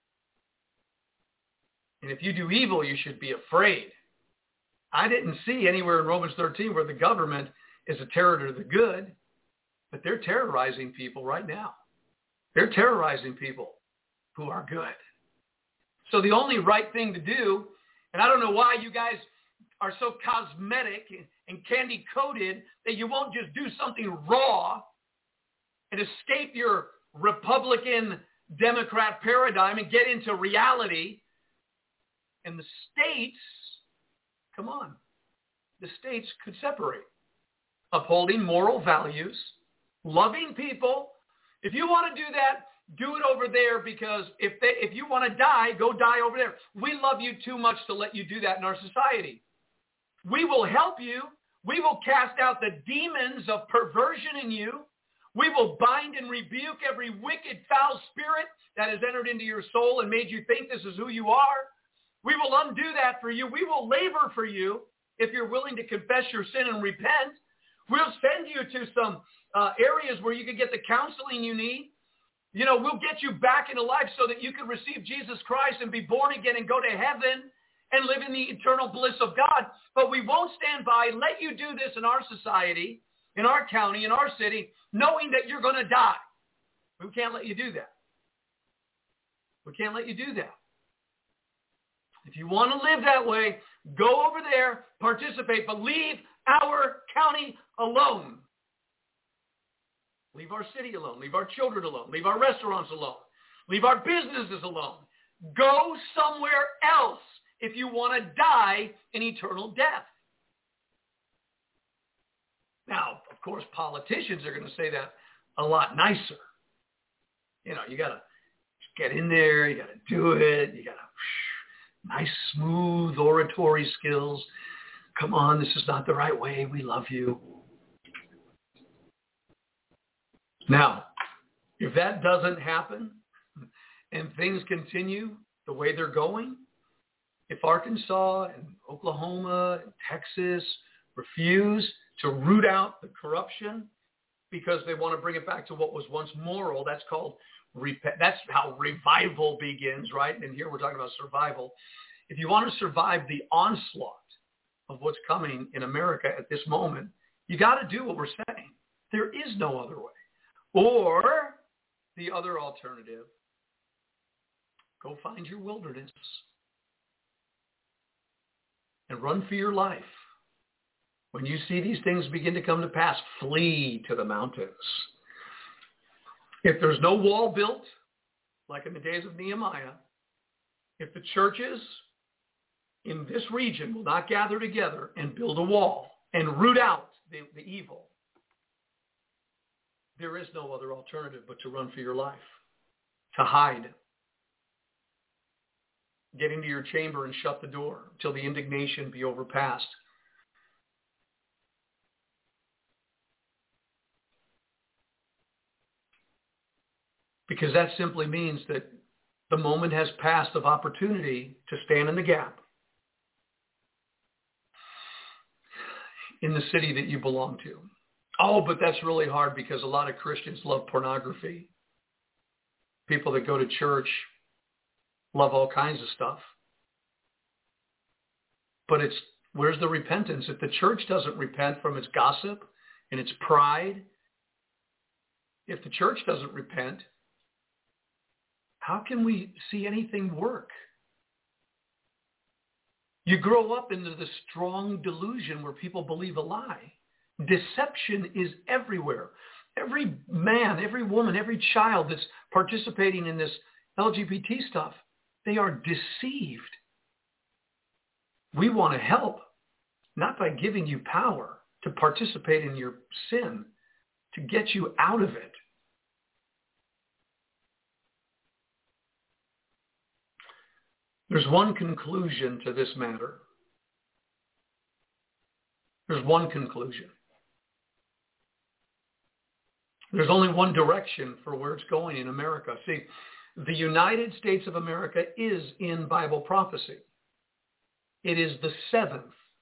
And if you do evil, you should be afraid. I didn't see anywhere in Romans thirteen where the government is a terror to the good, but they're terrorizing people right now. They're terrorizing people who are good. So the only right thing to do, and I don't know why you guys are so cosmetic and candy-coated that you won't just do something raw and escape your Republican Democrat paradigm and get into reality. And the states, come on, the states could separate. Upholding moral values, loving people. If you want to do that, do it over there, because if they, if you want to die, go die over there. We love you too much to let you do that in our society. We will help you. We will cast out the demons of perversion in you. We will bind and rebuke every wicked, foul spirit that has entered into your soul and made you think this is who you are. We will undo that for you. We will labor for you if you're willing to confess your sin and repent. We'll send you to some uh, areas where you can get the counseling you need. You know, we'll get you back into life so that you can receive Jesus Christ and be born again and go to heaven and live in the eternal bliss of God. But we won't stand by and let you do this in our society, in our county, in our city, knowing that you're going to die. We can't let you do that. We can't let you do that. If you want to live that way, go over there, participate, but leave our county alone. Leave our city alone. Leave our children alone. Leave our restaurants alone. Leave our businesses alone. Go somewhere else if you want to die an eternal death. Now, of course, politicians are going to say that a lot nicer. You know, you got to get in there. You got to do it. You got to nice, smooth oratory skills. Come on, this is not the right way. We love you. Now, if that doesn't happen and things continue the way they're going, if Arkansas and Oklahoma and Texas refuse to root out the corruption because they want to bring it back to what was once moral, that's called, rep- that's how revival begins, right? And here we're talking about survival. If you want to survive the onslaught of what's coming in America at this moment, you got to do what we're saying. There is no other way. Or the other alternative, go find your wilderness and run for your life. When you see these things begin to come to pass, flee to the mountains. If there's no wall built, like in the days of Nehemiah, if the churches in this region will not gather together and build a wall and root out the, the evil, there is no other alternative but to run for your life, to hide, get into your chamber and shut the door until the indignation be overpassed. Because that simply means that the moment has passed of opportunity to stand in the gap in the city that you belong to. Oh, but that's really hard because a lot of Christians love pornography. People that go to church love all kinds of stuff. But it's, where's the repentance? If the church doesn't repent from its gossip and its pride, if the church doesn't repent, how can we see anything work? You grow up into this strong delusion where people believe a lie. Deception is everywhere. Every man, every woman, every child that's participating in this L G B T stuff, they are deceived. We want to help, not by giving you power to participate in your sin, to get you out of it. There's one conclusion to this matter. There's one conclusion. There's only one direction for where it's going in America. See, the United States of America is in Bible prophecy. It is the seventh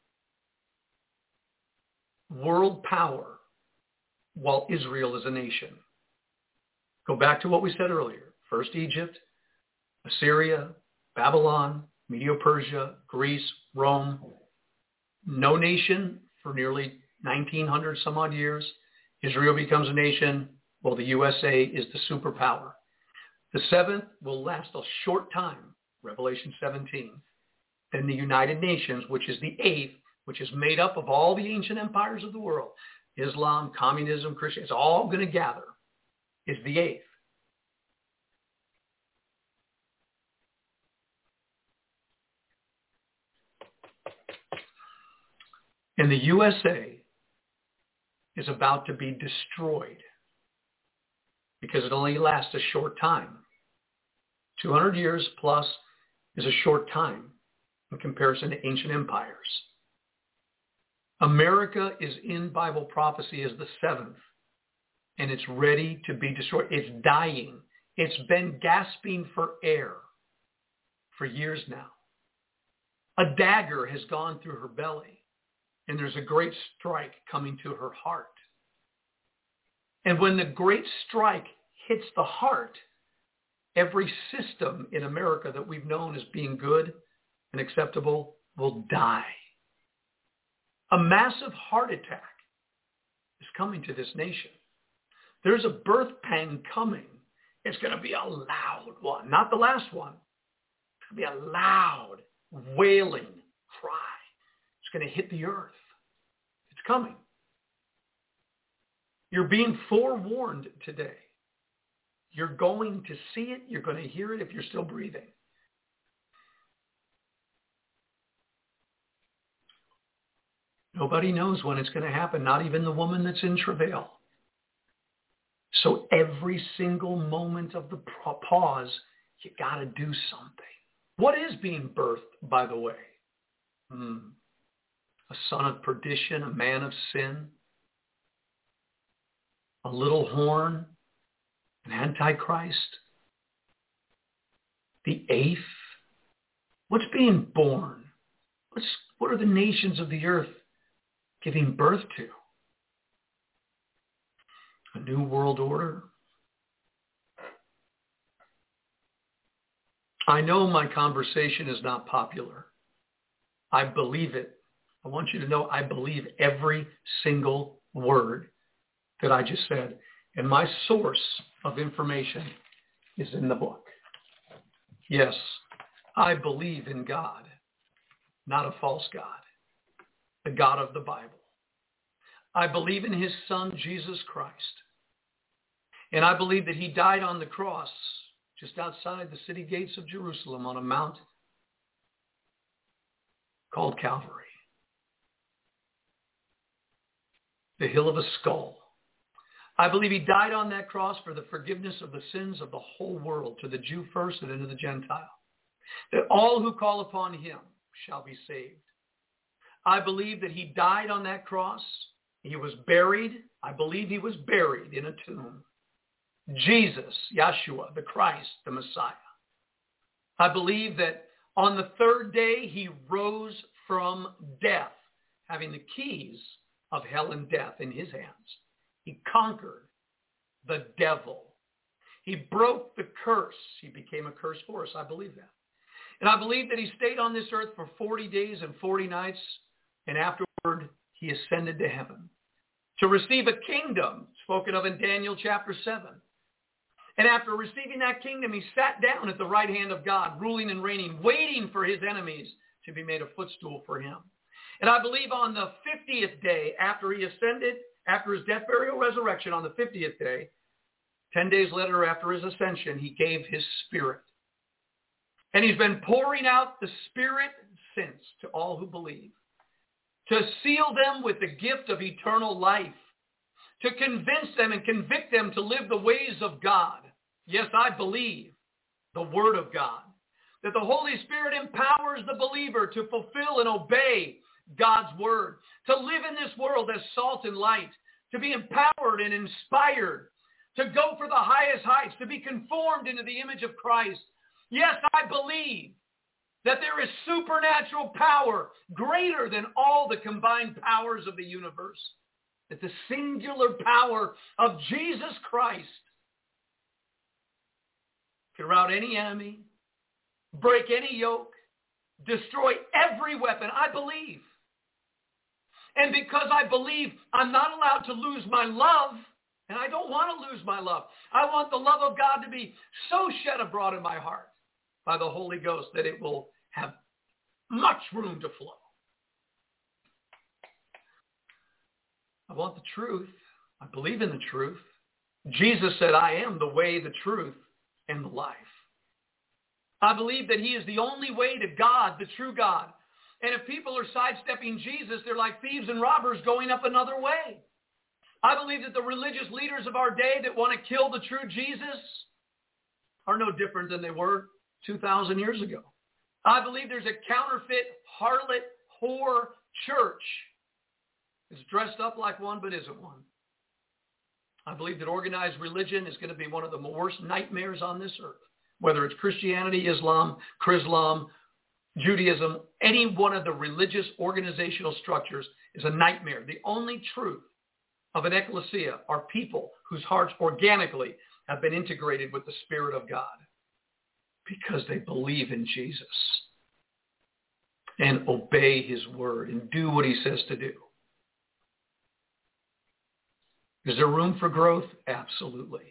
world power while Israel is a nation. Go back to what we said earlier. First Egypt, Assyria, Babylon, Medo-Persia, Greece, Rome. No nation for nearly nineteen hundred some odd years. Israel becomes a nation. Well, the U S A is the superpower. The seventh will last a short time, Revelation seventeen. Then the United Nations, which is the eighth, which is made up of all the ancient empires of the world, Islam, communism, Christian, it's all going to gather, is the eighth. And the U S A is about to be destroyed because it only lasts a short time. two hundred years plus is a short time in comparison to ancient empires. America is in Bible prophecy as the seventh, and it's ready to be destroyed. It's dying. It's been gasping for air for years now. A dagger has gone through her belly, and there's a great strike coming to her heart. And when the great strike hits the heart, every system in America that we've known as being good and acceptable will die. A massive heart attack is coming to this nation. There's a birth pang coming. It's going to be a loud one, not the last one. It's going to be a loud, wailing cry. It's going to hit the earth. It's coming. You're being forewarned today. You're going to see it. You're going to hear it if you're still breathing. Nobody knows when it's going to happen, not even the woman that's in travail. So every single moment of the pause, you got to do something. What is being birthed, by the way? Hmm. A son of perdition, a man of sin, a little horn, an antichrist, the eighth. What's being born? What's, what are the nations of the earth giving birth to? A new world order? I know my conversation is not popular. I believe it. I want you to know I believe every single word that I just said. And my source of information is in the book. Yes, I believe in God, not a false God, the God of the Bible. I believe in his son, Jesus Christ. And I believe that he died on the cross just outside the city gates of Jerusalem on a mount called Calvary. The hill of a skull. I believe he died on that cross for the forgiveness of the sins of the whole world, to the Jew first and then to the Gentile. That all who call upon him shall be saved. I believe that he died on that cross. He was buried. I believe he was buried in a tomb. Jesus, Yeshua, the Christ, the Messiah. I believe that on the third day he rose from death, having the keys of hell and death in his hands. He conquered the devil. He broke the curse. He became a curse for us. I believe that. And I believe that he stayed on this earth for forty days and forty nights, and afterward he ascended to heaven to receive a kingdom spoken of in Daniel chapter seven. And after receiving that kingdom, he sat down at the right hand of God, ruling and reigning, waiting for his enemies to be made a footstool for him. And I believe on the fiftieth day after he ascended, after his death, burial, resurrection, on the fiftieth day, ten days later after his ascension, he gave his Spirit. And he's been pouring out the Spirit since to all who believe, to seal them with the gift of eternal life, to convince them and convict them to live the ways of God. Yes, I believe the Word of God, that the Holy Spirit empowers the believer to fulfill and obey God's Word, to live in this world as salt and light, to be empowered and inspired, to go for the highest heights, to be conformed into the image of Christ. Yes, I believe that there is supernatural power greater than all the combined powers of the universe, that the singular power of Jesus Christ can rout any enemy, break any yoke, destroy every weapon. I believe. And because I believe, I'm not allowed to lose my love, and I don't want to lose my love. I want the love of God to be so shed abroad in my heart by the Holy Ghost that it will have much room to flow. I want the truth. I believe in the truth. Jesus said, I am the way, the truth, and the life. I believe that he is the only way to God, the true God. And if people are sidestepping Jesus, they're like thieves and robbers going up another way. I believe that the religious leaders of our day that want to kill the true Jesus are no different than they were two thousand years ago. I believe there's a counterfeit, harlot, whore church that's dressed up like one but isn't one. I believe that organized religion is going to be one of the worst nightmares on this earth. Whether it's Christianity, Islam, Chrislam, Judaism, any one of the religious organizational structures is a nightmare. The only truth of an ecclesia are people whose hearts organically have been integrated with the Spirit of God because they believe in Jesus and obey his word and do what he says to do. Is there room for growth? Absolutely.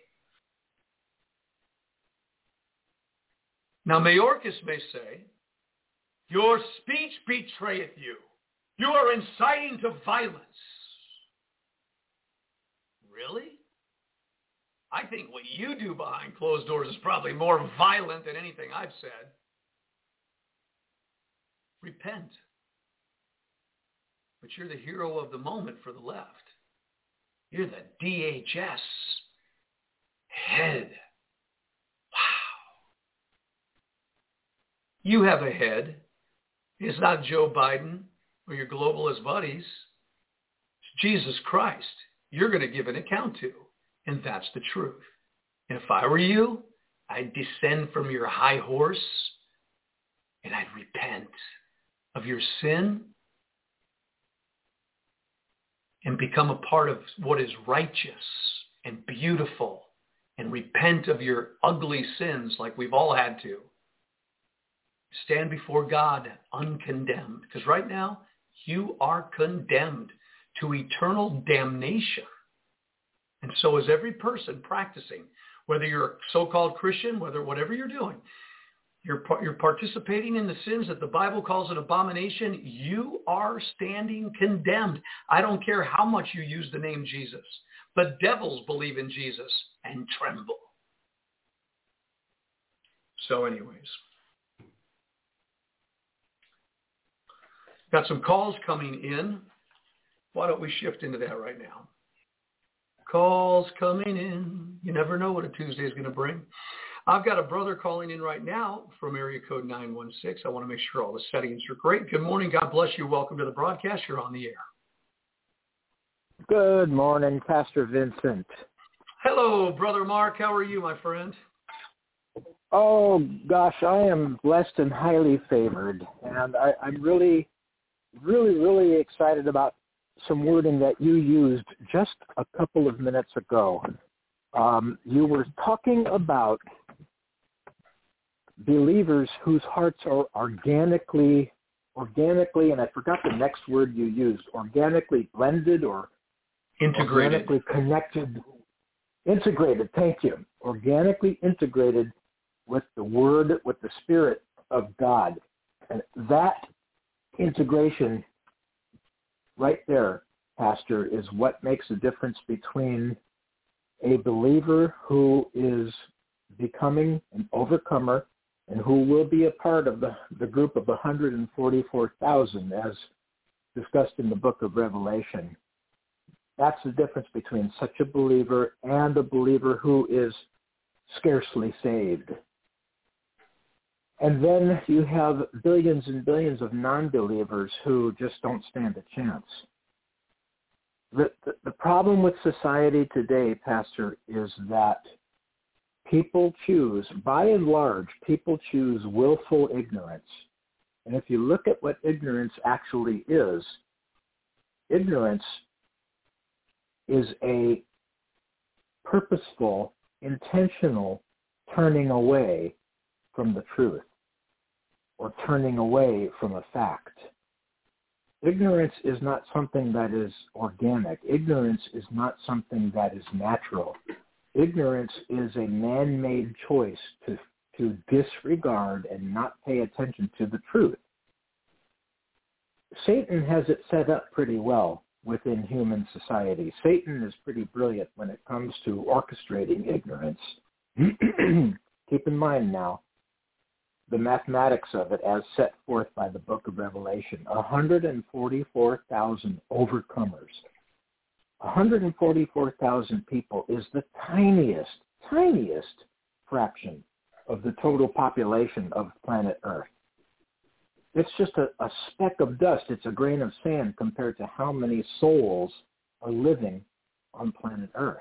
Now, Mayorkas may say, your speech betrayeth you. You are inciting to violence. Really? I think what you do behind closed doors is probably more violent than anything I've said. Repent. but you're the hero of the moment for the left. You're the D H S head. Wow. You have a head. It's not Joe Biden or your globalist buddies. It's Jesus Christ you're going to give an account to, and that's the truth. And if I were you, I'd descend from your high horse and I'd repent of your sin and become a part of what is righteous and beautiful and repent of your ugly sins like we've all had to. Stand before God uncondemned, because right now you are condemned to eternal damnation. And so is every person practicing, whether you're a so-called Christian, whether whatever you're doing, you're, you're participating in the sins that the Bible calls an abomination, you are standing condemned. I don't care how much you use the name Jesus. The devils believe in Jesus and tremble. So anyways, got some calls coming in. Why don't we shift into that right now? Calls coming in. You never know what a Tuesday is going to bring. I've got a brother calling in right now from area code nine one six. I want to make sure all the settings are great. Good morning. God bless you. Welcome to the broadcast. You're on the air. Good morning, Pastor Vincent. Hello, Brother Mark. How are you, my friend? Oh, gosh, I am blessed and highly favored. And I, I'm really, really, really excited about some wording that you used just a couple of minutes ago. Um, you were talking about believers whose hearts are organically, organically, and I forgot the next word you used, organically blended or integrated. Organically connected, integrated, thank you. Organically integrated with the Word, with the Spirit of God. And that integration right there, Pastor, is what makes the difference between a believer who is becoming an overcomer and who will be a part of the, the group of one hundred forty-four thousand as discussed in the book of Revelation. That's the difference between such a believer and a believer who is scarcely saved. And then you have billions and billions of non-believers who just don't stand a chance. The, the, the problem with society today, Pastor, is that people choose, by and large, people choose willful ignorance. And if you look at what ignorance actually is, ignorance is a purposeful, intentional turning away from the truth or turning away from a fact. Ignorance is not something that is organic. Ignorance is not something that is natural. Ignorance is a man-made choice to, to disregard and not pay attention to the truth. Satan has it set up pretty well within human society. Satan is pretty brilliant when it comes to orchestrating ignorance. Keep in mind now the mathematics of it as set forth by the book of Revelation. one hundred forty-four thousand overcomers. one hundred forty-four thousand people is the tiniest, tiniest fraction of the total population of planet Earth. It's just a, a speck of dust. It's a grain of sand compared to how many souls are living on planet Earth.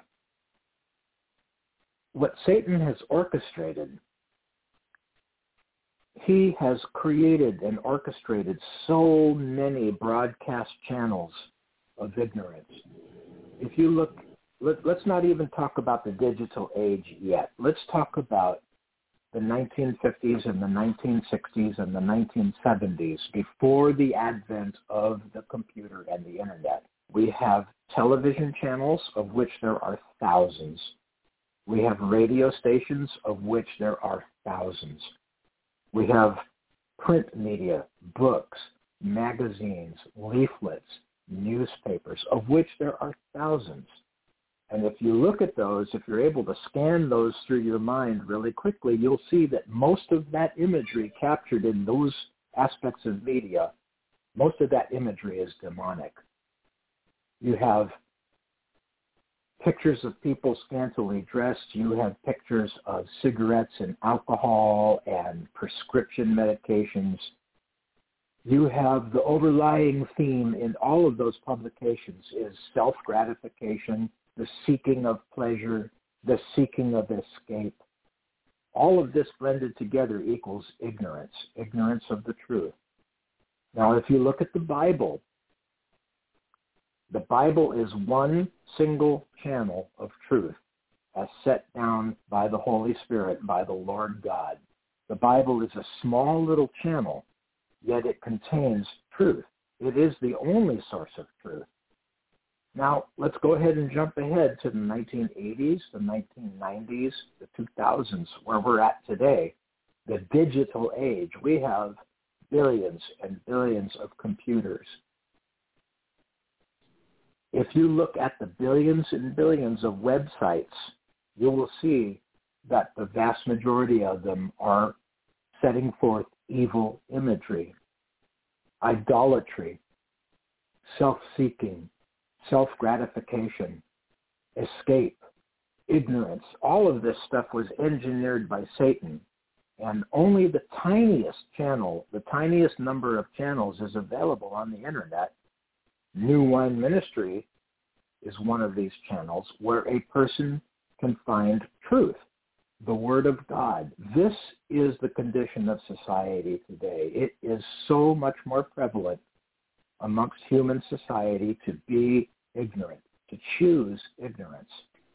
What Satan has orchestrated, he has created and orchestrated so many broadcast channels of ignorance. If you look, let, let's not even talk about the digital age yet. Let's talk about the nineteen fifties and the nineteen sixties and the nineteen seventies, before the advent of the computer and the internet. We have television channels, of which there are thousands. We have radio stations, of which there are thousands. We have print media, books, magazines, leaflets, newspapers, of which there are thousands. And if you look at those, if you're able to scan those through your mind really quickly, you'll see that most of that imagery captured in those aspects of media Most of that imagery is demonic. You have pictures of people scantily dressed. You have pictures of cigarettes and alcohol and prescription medications. You have the overlying theme in all of those publications is self-gratification, the seeking of pleasure, the seeking of escape. All of this blended together equals ignorance, ignorance of the truth. Now, if you look at the Bible, the Bible is one single channel of truth as set down by the Holy Spirit, by the Lord God. The Bible is a small little channel, yet it contains truth. It is the only source of truth. Now, let's go ahead and jump ahead to the nineteen eighties, the nineteen nineties, the two thousands, where we're at today, the digital age. We have billions and billions of computers. If you look at the billions and billions of websites, you will see that the vast majority of them are setting forth evil imagery, idolatry, self-seeking, self-gratification, escape, ignorance. All of this stuff was engineered by Satan, and only the tiniest channel, the tiniest number of channels is available on the internet. New Wine Ministry is one of these channels where a person can find truth, the Word of God. This is the condition of society today. It is so much more prevalent amongst human society to be ignorant, to choose ignorance,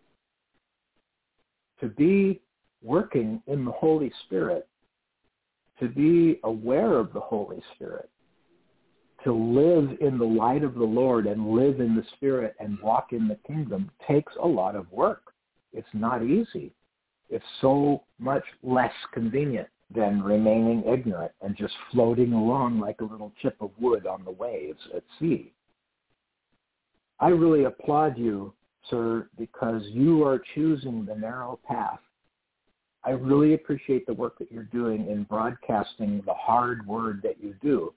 to be working in the Holy Spirit, to be aware of the Holy Spirit, to live in the light of the Lord and live in the Spirit and walk in the kingdom takes a lot of work. It's not easy. It's so much less convenient than remaining ignorant and just floating along like a little chip of wood on the waves at sea. I really applaud you, sir, because you are choosing the narrow path. I really appreciate the work that you're doing in broadcasting the hard word that you do.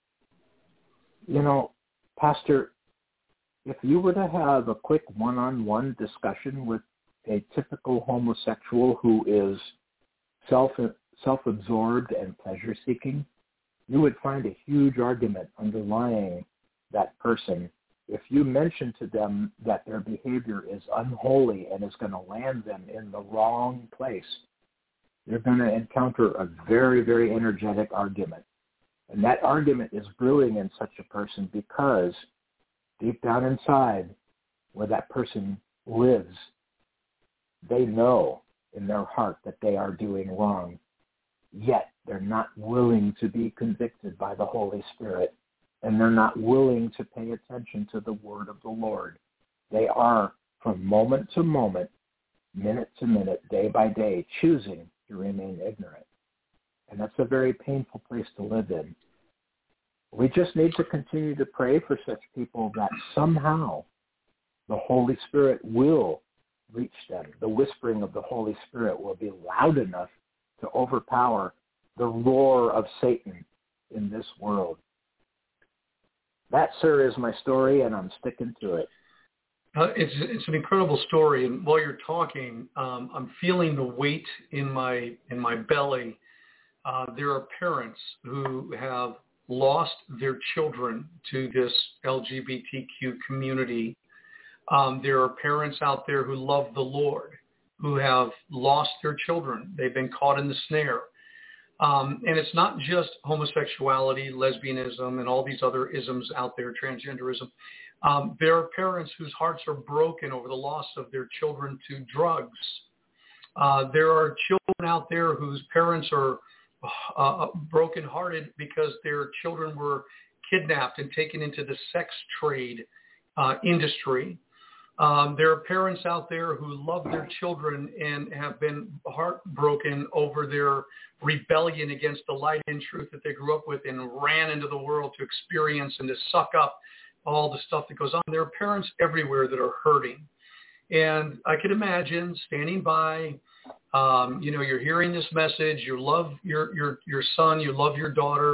You know, Pastor, if you were to have a quick one-on-one discussion with a typical homosexual who is self, self-absorbed and pleasure-seeking, you would find a huge argument underlying that person if you mention to them that their behavior is unholy and is going to land them in the wrong place. You're going to encounter a very, very energetic argument. And that argument is brewing in such a person because deep down inside where that person lives, they know in their heart that they are doing wrong, yet they're not willing to be convicted by the Holy Spirit, and they're not willing to pay attention to the word of the Lord. They are, from moment to moment, minute to minute, day by day, choosing to remain ignorant. And that's a very painful place to live in. We just need to continue to pray for such people that somehow the Holy Spirit will reach them. The whispering of the Holy Spirit will be loud enough to overpower the roar of Satan in this world. That, sir, is my story, and I'm sticking to it. Uh, it's it's an incredible story, and while you're talking, um, I'm feeling the weight in my in my belly. Uh, there are parents who have lost their children to this L G B T Q community. Um, there are parents out there who love the Lord who have lost their children. They've been caught in the snare. Um, and it's not just homosexuality, lesbianism, and all these other isms out there, transgenderism. Um, there are parents whose hearts are broken over the loss of their children to drugs. Uh, there are children out there whose parents are uh, brokenhearted because their children were kidnapped and taken into the sex trade uh, industry. Um, there are parents out there who love their children and have been heartbroken over their rebellion against the light and truth that they grew up with and ran into the world to experience and to suck up all the stuff that goes on. There are parents everywhere that are hurting. And I could imagine standing by, um, you know, you're hearing this message, you love your, your, your son, you love your daughter,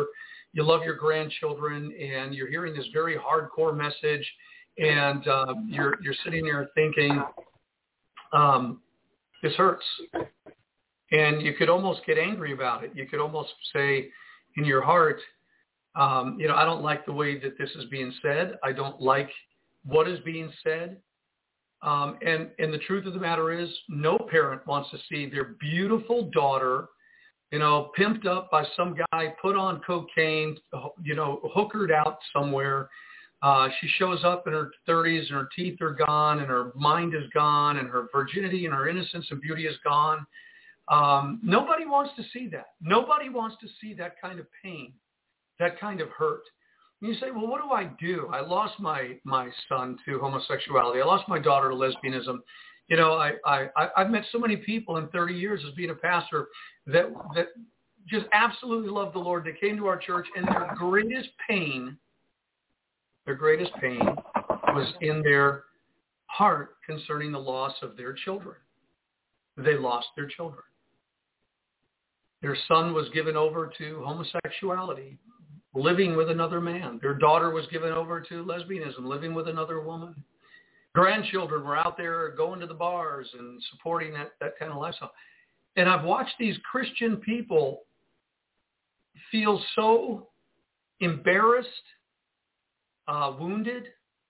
you love your grandchildren, and you're hearing this very hardcore message, and uh, you're you're sitting there thinking, um, this hurts. And you could almost get angry about it. You could almost say in your heart, um, you know, I don't like the way that this is being said. I don't like what is being said. Um, and, and the truth of the matter is, no parent wants to see their beautiful daughter, you know, pimped up by some guy, put on cocaine, you know, hookered out somewhere. Uh, she shows up in her thirties and her teeth are gone and her mind is gone and her virginity and her innocence and beauty is gone. Um, nobody wants to see that. Nobody wants to see that kind of pain, that kind of hurt. And you say, well, what do I do? I lost my, my son to homosexuality. I lost my daughter to lesbianism. You know, I, I, I've met so many people in thirty years as being a pastor that, that just absolutely love the Lord. They came to our church, and their greatest pain, their greatest pain was in their heart concerning the loss of their children. They lost their children. Their son was given over to homosexuality, living with another man. Their daughter was given over to lesbianism, living with another woman. Grandchildren were out there going to the bars and supporting that, that kind of lifestyle. And I've watched these Christian people feel so embarrassed, uh, wounded,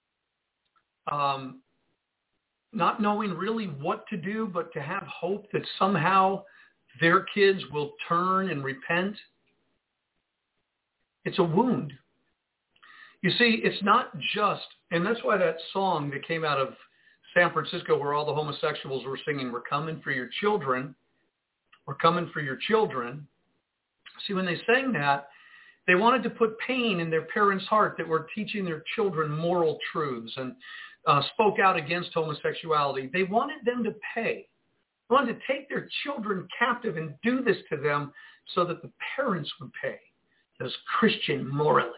um, not knowing really what to do, but to have hope that somehow their kids will turn and repent. It's a wound. You see, it's not just, and that's why that song that came out of San Francisco where all the homosexuals were singing, "We're coming for your children, we're coming for your children." See, when they sang that, they wanted to put pain in their parents' heart that were teaching their children moral truths and uh, spoke out against homosexuality. They wanted them to pay. They wanted to take their children captive and do this to them so that the parents would pay, those Christian moralists.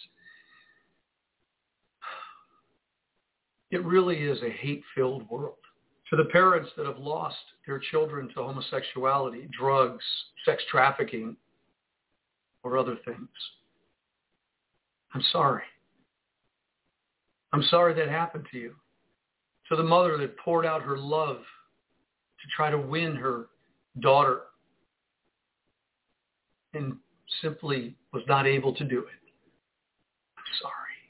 It really is a hate-filled world. To the parents that have lost their children to homosexuality, drugs, sex trafficking, or other things, I'm sorry. I'm sorry that happened to you. To the mother that poured out her love to try to win her daughter and simply was not able to do it, I'm sorry.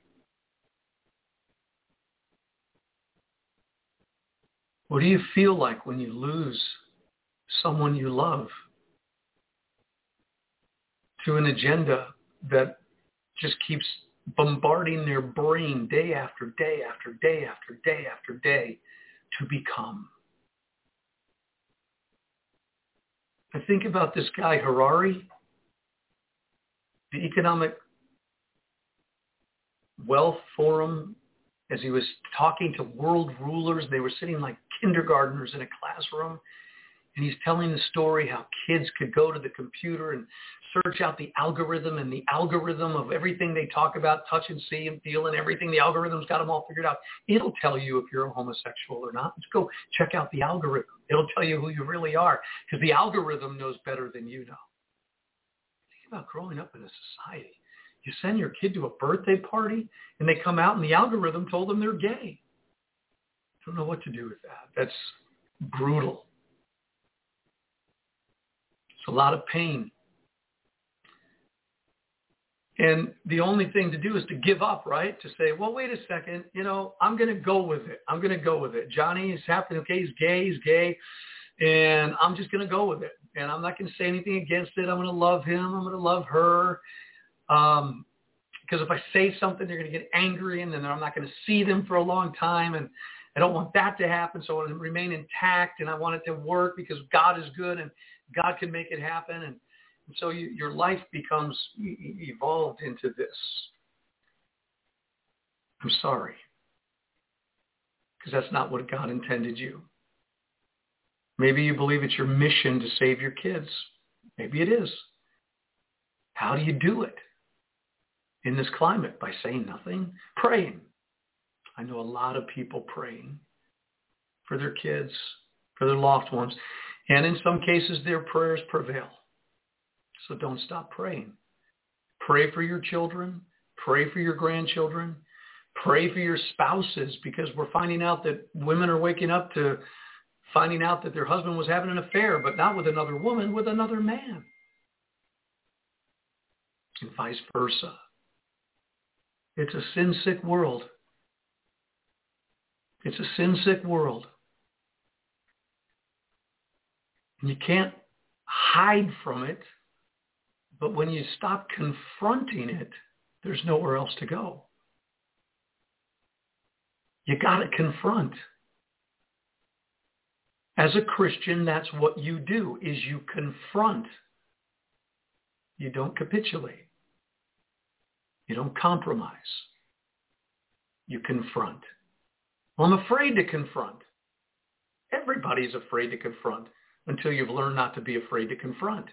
What do you feel like when you lose someone you love to an agenda that just keeps bombarding their brain day after day after day after day after day to become? I think about this guy, Harari, the Economic Wealth Forum, as he was talking to world rulers. They were sitting like kindergartners in a classroom. And he's telling the story how kids could go to the computer and search out the algorithm and the algorithm of everything they talk about, touch and see and feel and everything. The algorithm's got them all figured out. It'll tell you if you're a homosexual or not. Let's go check out the algorithm. It'll tell you who you really are because the algorithm knows better than you know. Think about growing up in a society. You send your kid to a birthday party and they come out and the algorithm told them they're gay. I don't know what to do with that. That's brutal. It's a lot of pain. And the only thing to do is to give up, right? To say, well, wait a second, you know, I'm going to go with it. I'm going to go with it. Johnny is happening. Okay, he's gay, he's gay. And I'm just going to go with it. And I'm not going to say anything against it. I'm going to love him. I'm going to love her. Um, because if I say something, they're going to get angry and then I'm not going to see them for a long time. And I don't want that to happen. So I want to remain intact and I want it to work because God is good and God can make it happen. And, and so you, your life becomes e- evolved into this. I'm sorry. Because that's not what God intended you. Maybe you believe it's your mission to save your kids. Maybe it is. How do you do it? In this climate, by saying nothing, praying. I know a lot of people praying for their kids, for their loved ones. And in some cases, their prayers prevail. So don't stop praying. Pray for your children. Pray for your grandchildren. Pray for your spouses, because we're finding out that women are waking up to finding out that their husband was having an affair, but not with another woman, with another man. And vice versa. It's a sin-sick world. It's a sin-sick world. And you can't hide from it, but when you stop confronting it, there's nowhere else to go. You got to confront. As a Christian, that's what you do, is you confront. You don't capitulate. You don't compromise. You confront. Well, I'm afraid to confront. Everybody's afraid to confront until you've learned not to be afraid to confront.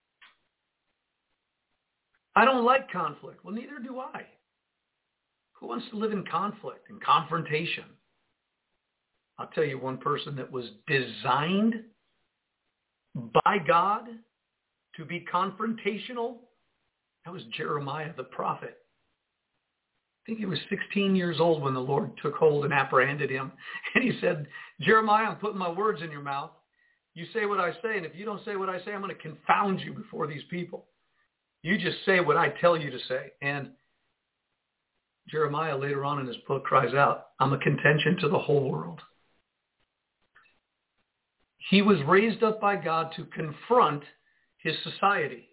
I don't like conflict. Well, neither do I. Who wants to live in conflict and confrontation? I'll tell you one person that was designed by God to be confrontational. That was Jeremiah the prophet. I think he was sixteen years old when the Lord took hold and apprehended him. And he said, Jeremiah, I'm putting my words in your mouth. You say what I say, and if you don't say what I say, I'm going to confound you before these people. You just say what I tell you to say. And Jeremiah later on in his book cries out, I'm a contention to the whole world. He was raised up by God to confront his society.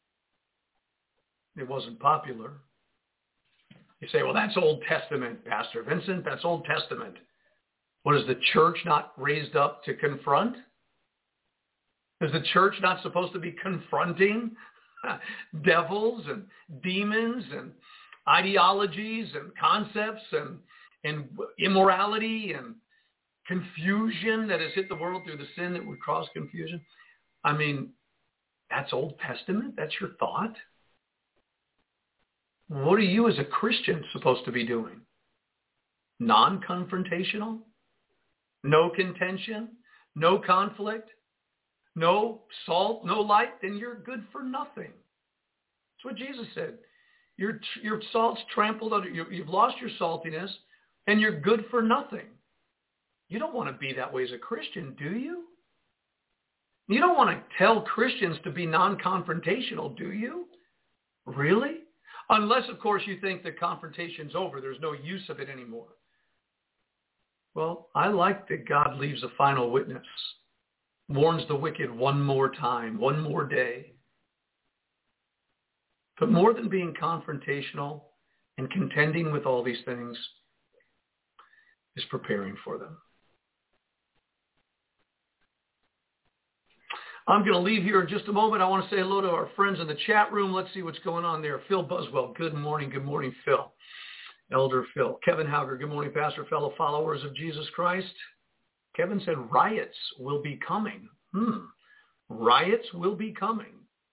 It wasn't popular. You say, well, that's Old Testament, Pastor Vincent. That's Old Testament. What, is the church not raised up to confront? Is the church not supposed to be confronting devils and demons and ideologies and concepts and, and immorality and confusion that has hit the world through the sin that would cause confusion? I mean, that's Old Testament? That's your thought? What are you as a Christian supposed to be doing? Non-confrontational? No contention? No conflict? No salt? No light? Then you're good for nothing. That's what Jesus said. Your, your salt's trampled under, you, you've lost your saltiness, and you're good for nothing. You don't want to be that way as a Christian, do you? You don't want to tell Christians to be non-confrontational, do you? Really? Unless, of course, you think the confrontation's over. There's no use of it anymore. Well, I like that God leaves a final witness, warns the wicked one more time, one more day. But more than being confrontational and contending with all these things is preparing for them. I'm going to leave here in just a moment. I want to say hello to our friends in the chat room. Let's see what's going on there. Phil Buswell, good morning. Good morning, Phil. Elder Phil. Kevin Hauger, good morning, Pastor, fellow followers of Jesus Christ. Kevin said riots will be coming. Hmm. Riots will be coming.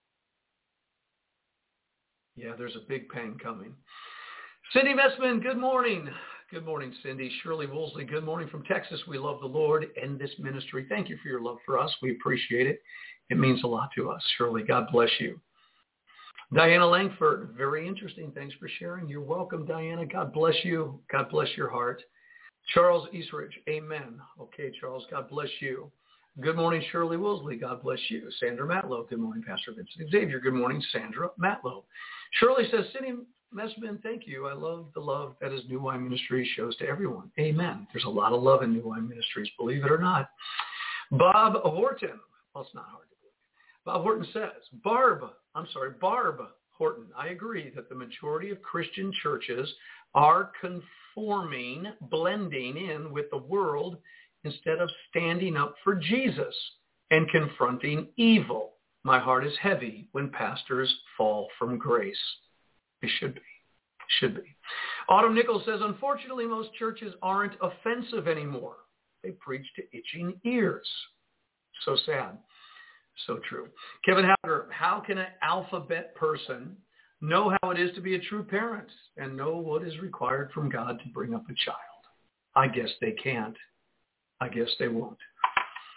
Yeah, there's a big pang coming. Cindy Messman, good morning. Good morning, Cindy. Shirley Woolsey, good morning from Texas. We love the Lord and this ministry. Thank you for your love for us. We appreciate it. It means a lot to us. Shirley, God bless you. Diana Langford, very interesting. Thanks for sharing. You're welcome, Diana. God bless you. God bless your heart. Charles Eastridge, amen. Okay, Charles, God bless you. Good morning, Shirley Woolsey. God bless you. Sandra Matlow, good morning, Pastor Vincent Xavier. Good morning, Sandra Matlow. Shirley says, Cindy Messman, thank you. I love the love that his New Wine Ministries shows to everyone. Amen. There's a lot of love in New Wine Ministries, believe it or not. Bob Horton. Well, it's not hard to believe. Bob Horton says, Barb, I'm sorry, Barb Horton, I agree that the majority of Christian churches are conforming, blending in with the world instead of standing up for Jesus and confronting evil. My heart is heavy when pastors fall from grace. It should be. It should be. Autumn Nichols says, unfortunately, most churches aren't offensive anymore. They preach to itching ears. So sad. So true. Kevin Hauger, how can an alphabet person know how it is to be a true parent and know what is required from God to bring up a child? I guess they can't. I guess they won't.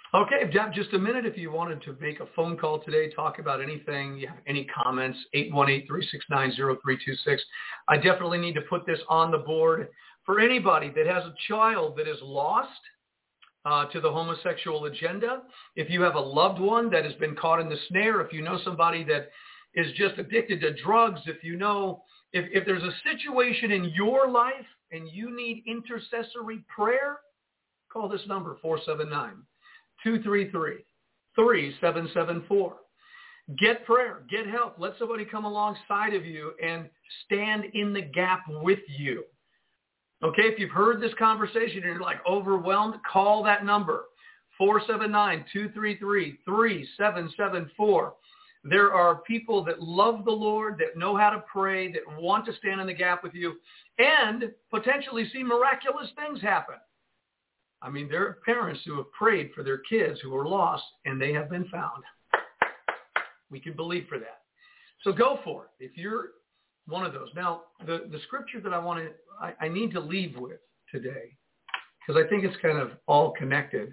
Okay, Jeff, just a minute. If you wanted to make a phone call today, talk about anything, you have any comments, eight one eight, three six nine, zero three two six. I definitely need to put this on the board for anybody that has a child that is lost uh, to the homosexual agenda. If you have a loved one that has been caught in the snare, if you know somebody that is just addicted to drugs, if you know, if, if there's a situation in your life and you need intercessory prayer, call this number, four seven nine, two three three, three seven seven four. Get prayer, get help. Let somebody come alongside of you and stand in the gap with you. Okay, if you've heard this conversation and you're like overwhelmed, call that number, four seven nine, two three three, three seven seven four. There are people that love the Lord, that know how to pray, that want to stand in the gap with you, and potentially see miraculous things happen. I mean, there are parents who have prayed for their kids who were lost, and they have been found. We can believe for that. So go for it if you're one of those. Now, the, the scripture that I want to, I, I need to leave with today, because I think it's kind of all connected,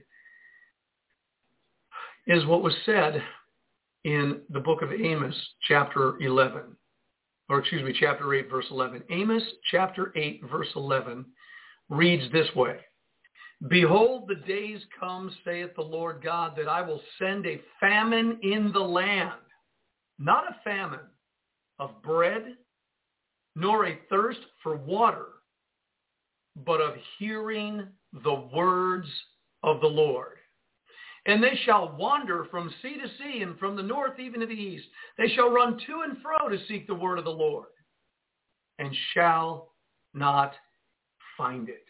is what was said in the book of Amos, chapter eleven, or excuse me, chapter eight, verse eleven. Amos, chapter eight, verse eleven, reads this way. Behold, the days come, saith the Lord God, that I will send a famine in the land, not a famine of bread, nor a thirst for water, but of hearing the words of the Lord. And they shall wander from sea to sea, and from the north even to the east. They shall run to and fro to seek the word of the Lord, and shall not find it.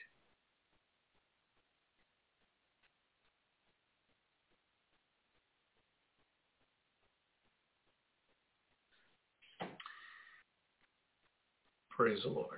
Praise the Lord.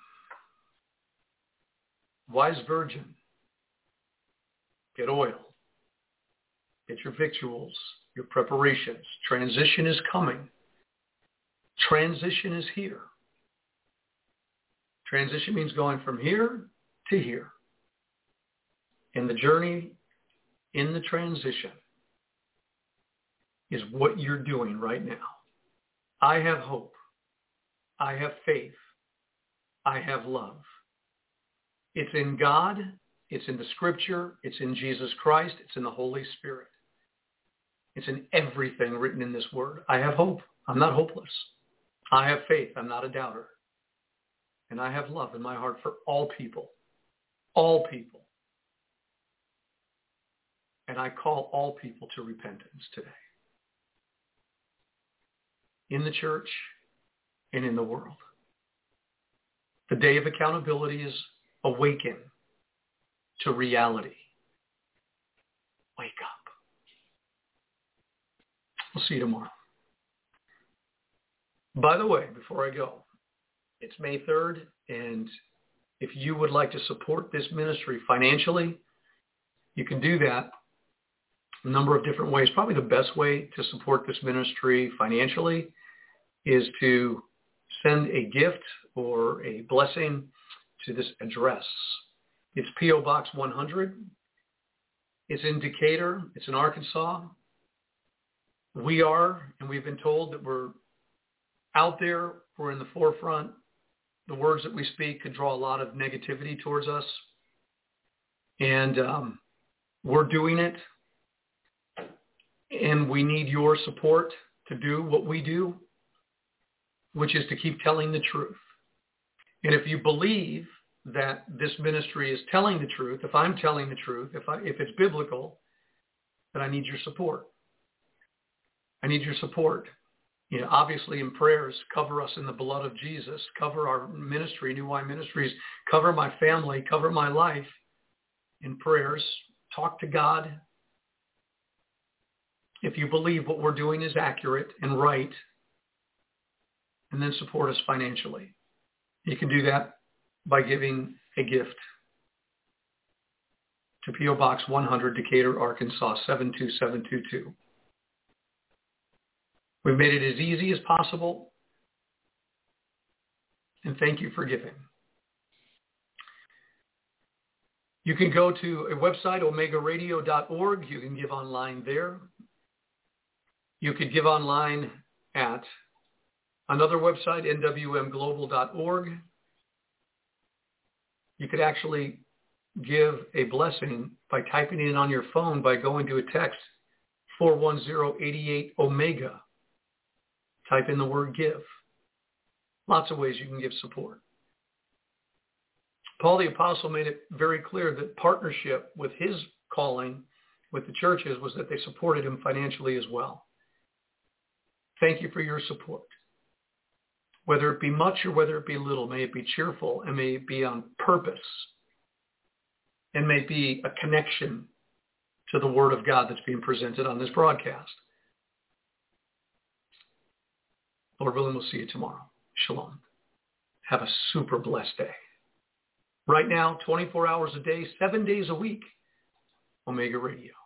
Wise virgin, get oil. Get your victuals, your preparations. Transition is coming. Transition is here. Transition means going from here to here. And the journey in the transition is what you're doing right now. I have hope. I have faith. I have love. It's in God. It's in the Scripture. It's in Jesus Christ. It's in the Holy Spirit. It's in everything written in this word. I have hope. I'm not hopeless. I have faith. I'm not a doubter. And I have love in my heart for all people. All people. And I call all people to repentance today. In the church and in the world. The day of accountability is awaken to reality. Wake up. We'll see you tomorrow. By the way, before I go, it's May third, and if you would like to support this ministry financially, you can do that a number of different ways. Probably the best way to support this ministry financially is to send a gift or a blessing to this address. It's P O Box one hundred. It's in Decatur. It's in Arkansas. We are, and we've been told that we're out there. We're in the forefront. The words that we speak could draw a lot of negativity towards us. And um, we're doing it. And we need your support to do what we do, which is to keep telling the truth. And if you believe that this ministry is telling the truth, if I'm telling the truth, if I, if it's biblical, then I need your support. I need your support. You know, obviously in prayers, cover us in the blood of Jesus, cover our ministry, New Wine Ministries, cover my family, cover my life in prayers. Talk to God. If you believe what we're doing is accurate and right, and then support us financially. You can do that by giving a gift to P O Box one hundred, Decatur, Arkansas, seven two seven two two. We've made it as easy as possible, and thank you for giving. You can go to a website, omega radio dot org. You can give online there. You could give online at another website, n w m global dot org. You could actually give a blessing by typing it in on your phone by going to a text, four one zero, eight eight, Omega. Type in the word give. Lots of ways you can give support. Paul the Apostle made it very clear that partnership with his calling with the churches was that they supported him financially as well. Thank you for your support. Whether it be much or whether it be little, may it be cheerful and may it be on purpose and may it be a connection to the Word of God that's being presented on this broadcast. Lord willing, we'll see you tomorrow. Shalom. Have a super blessed day. Right now, twenty-four hours a day, seven days a week, Omega Radio.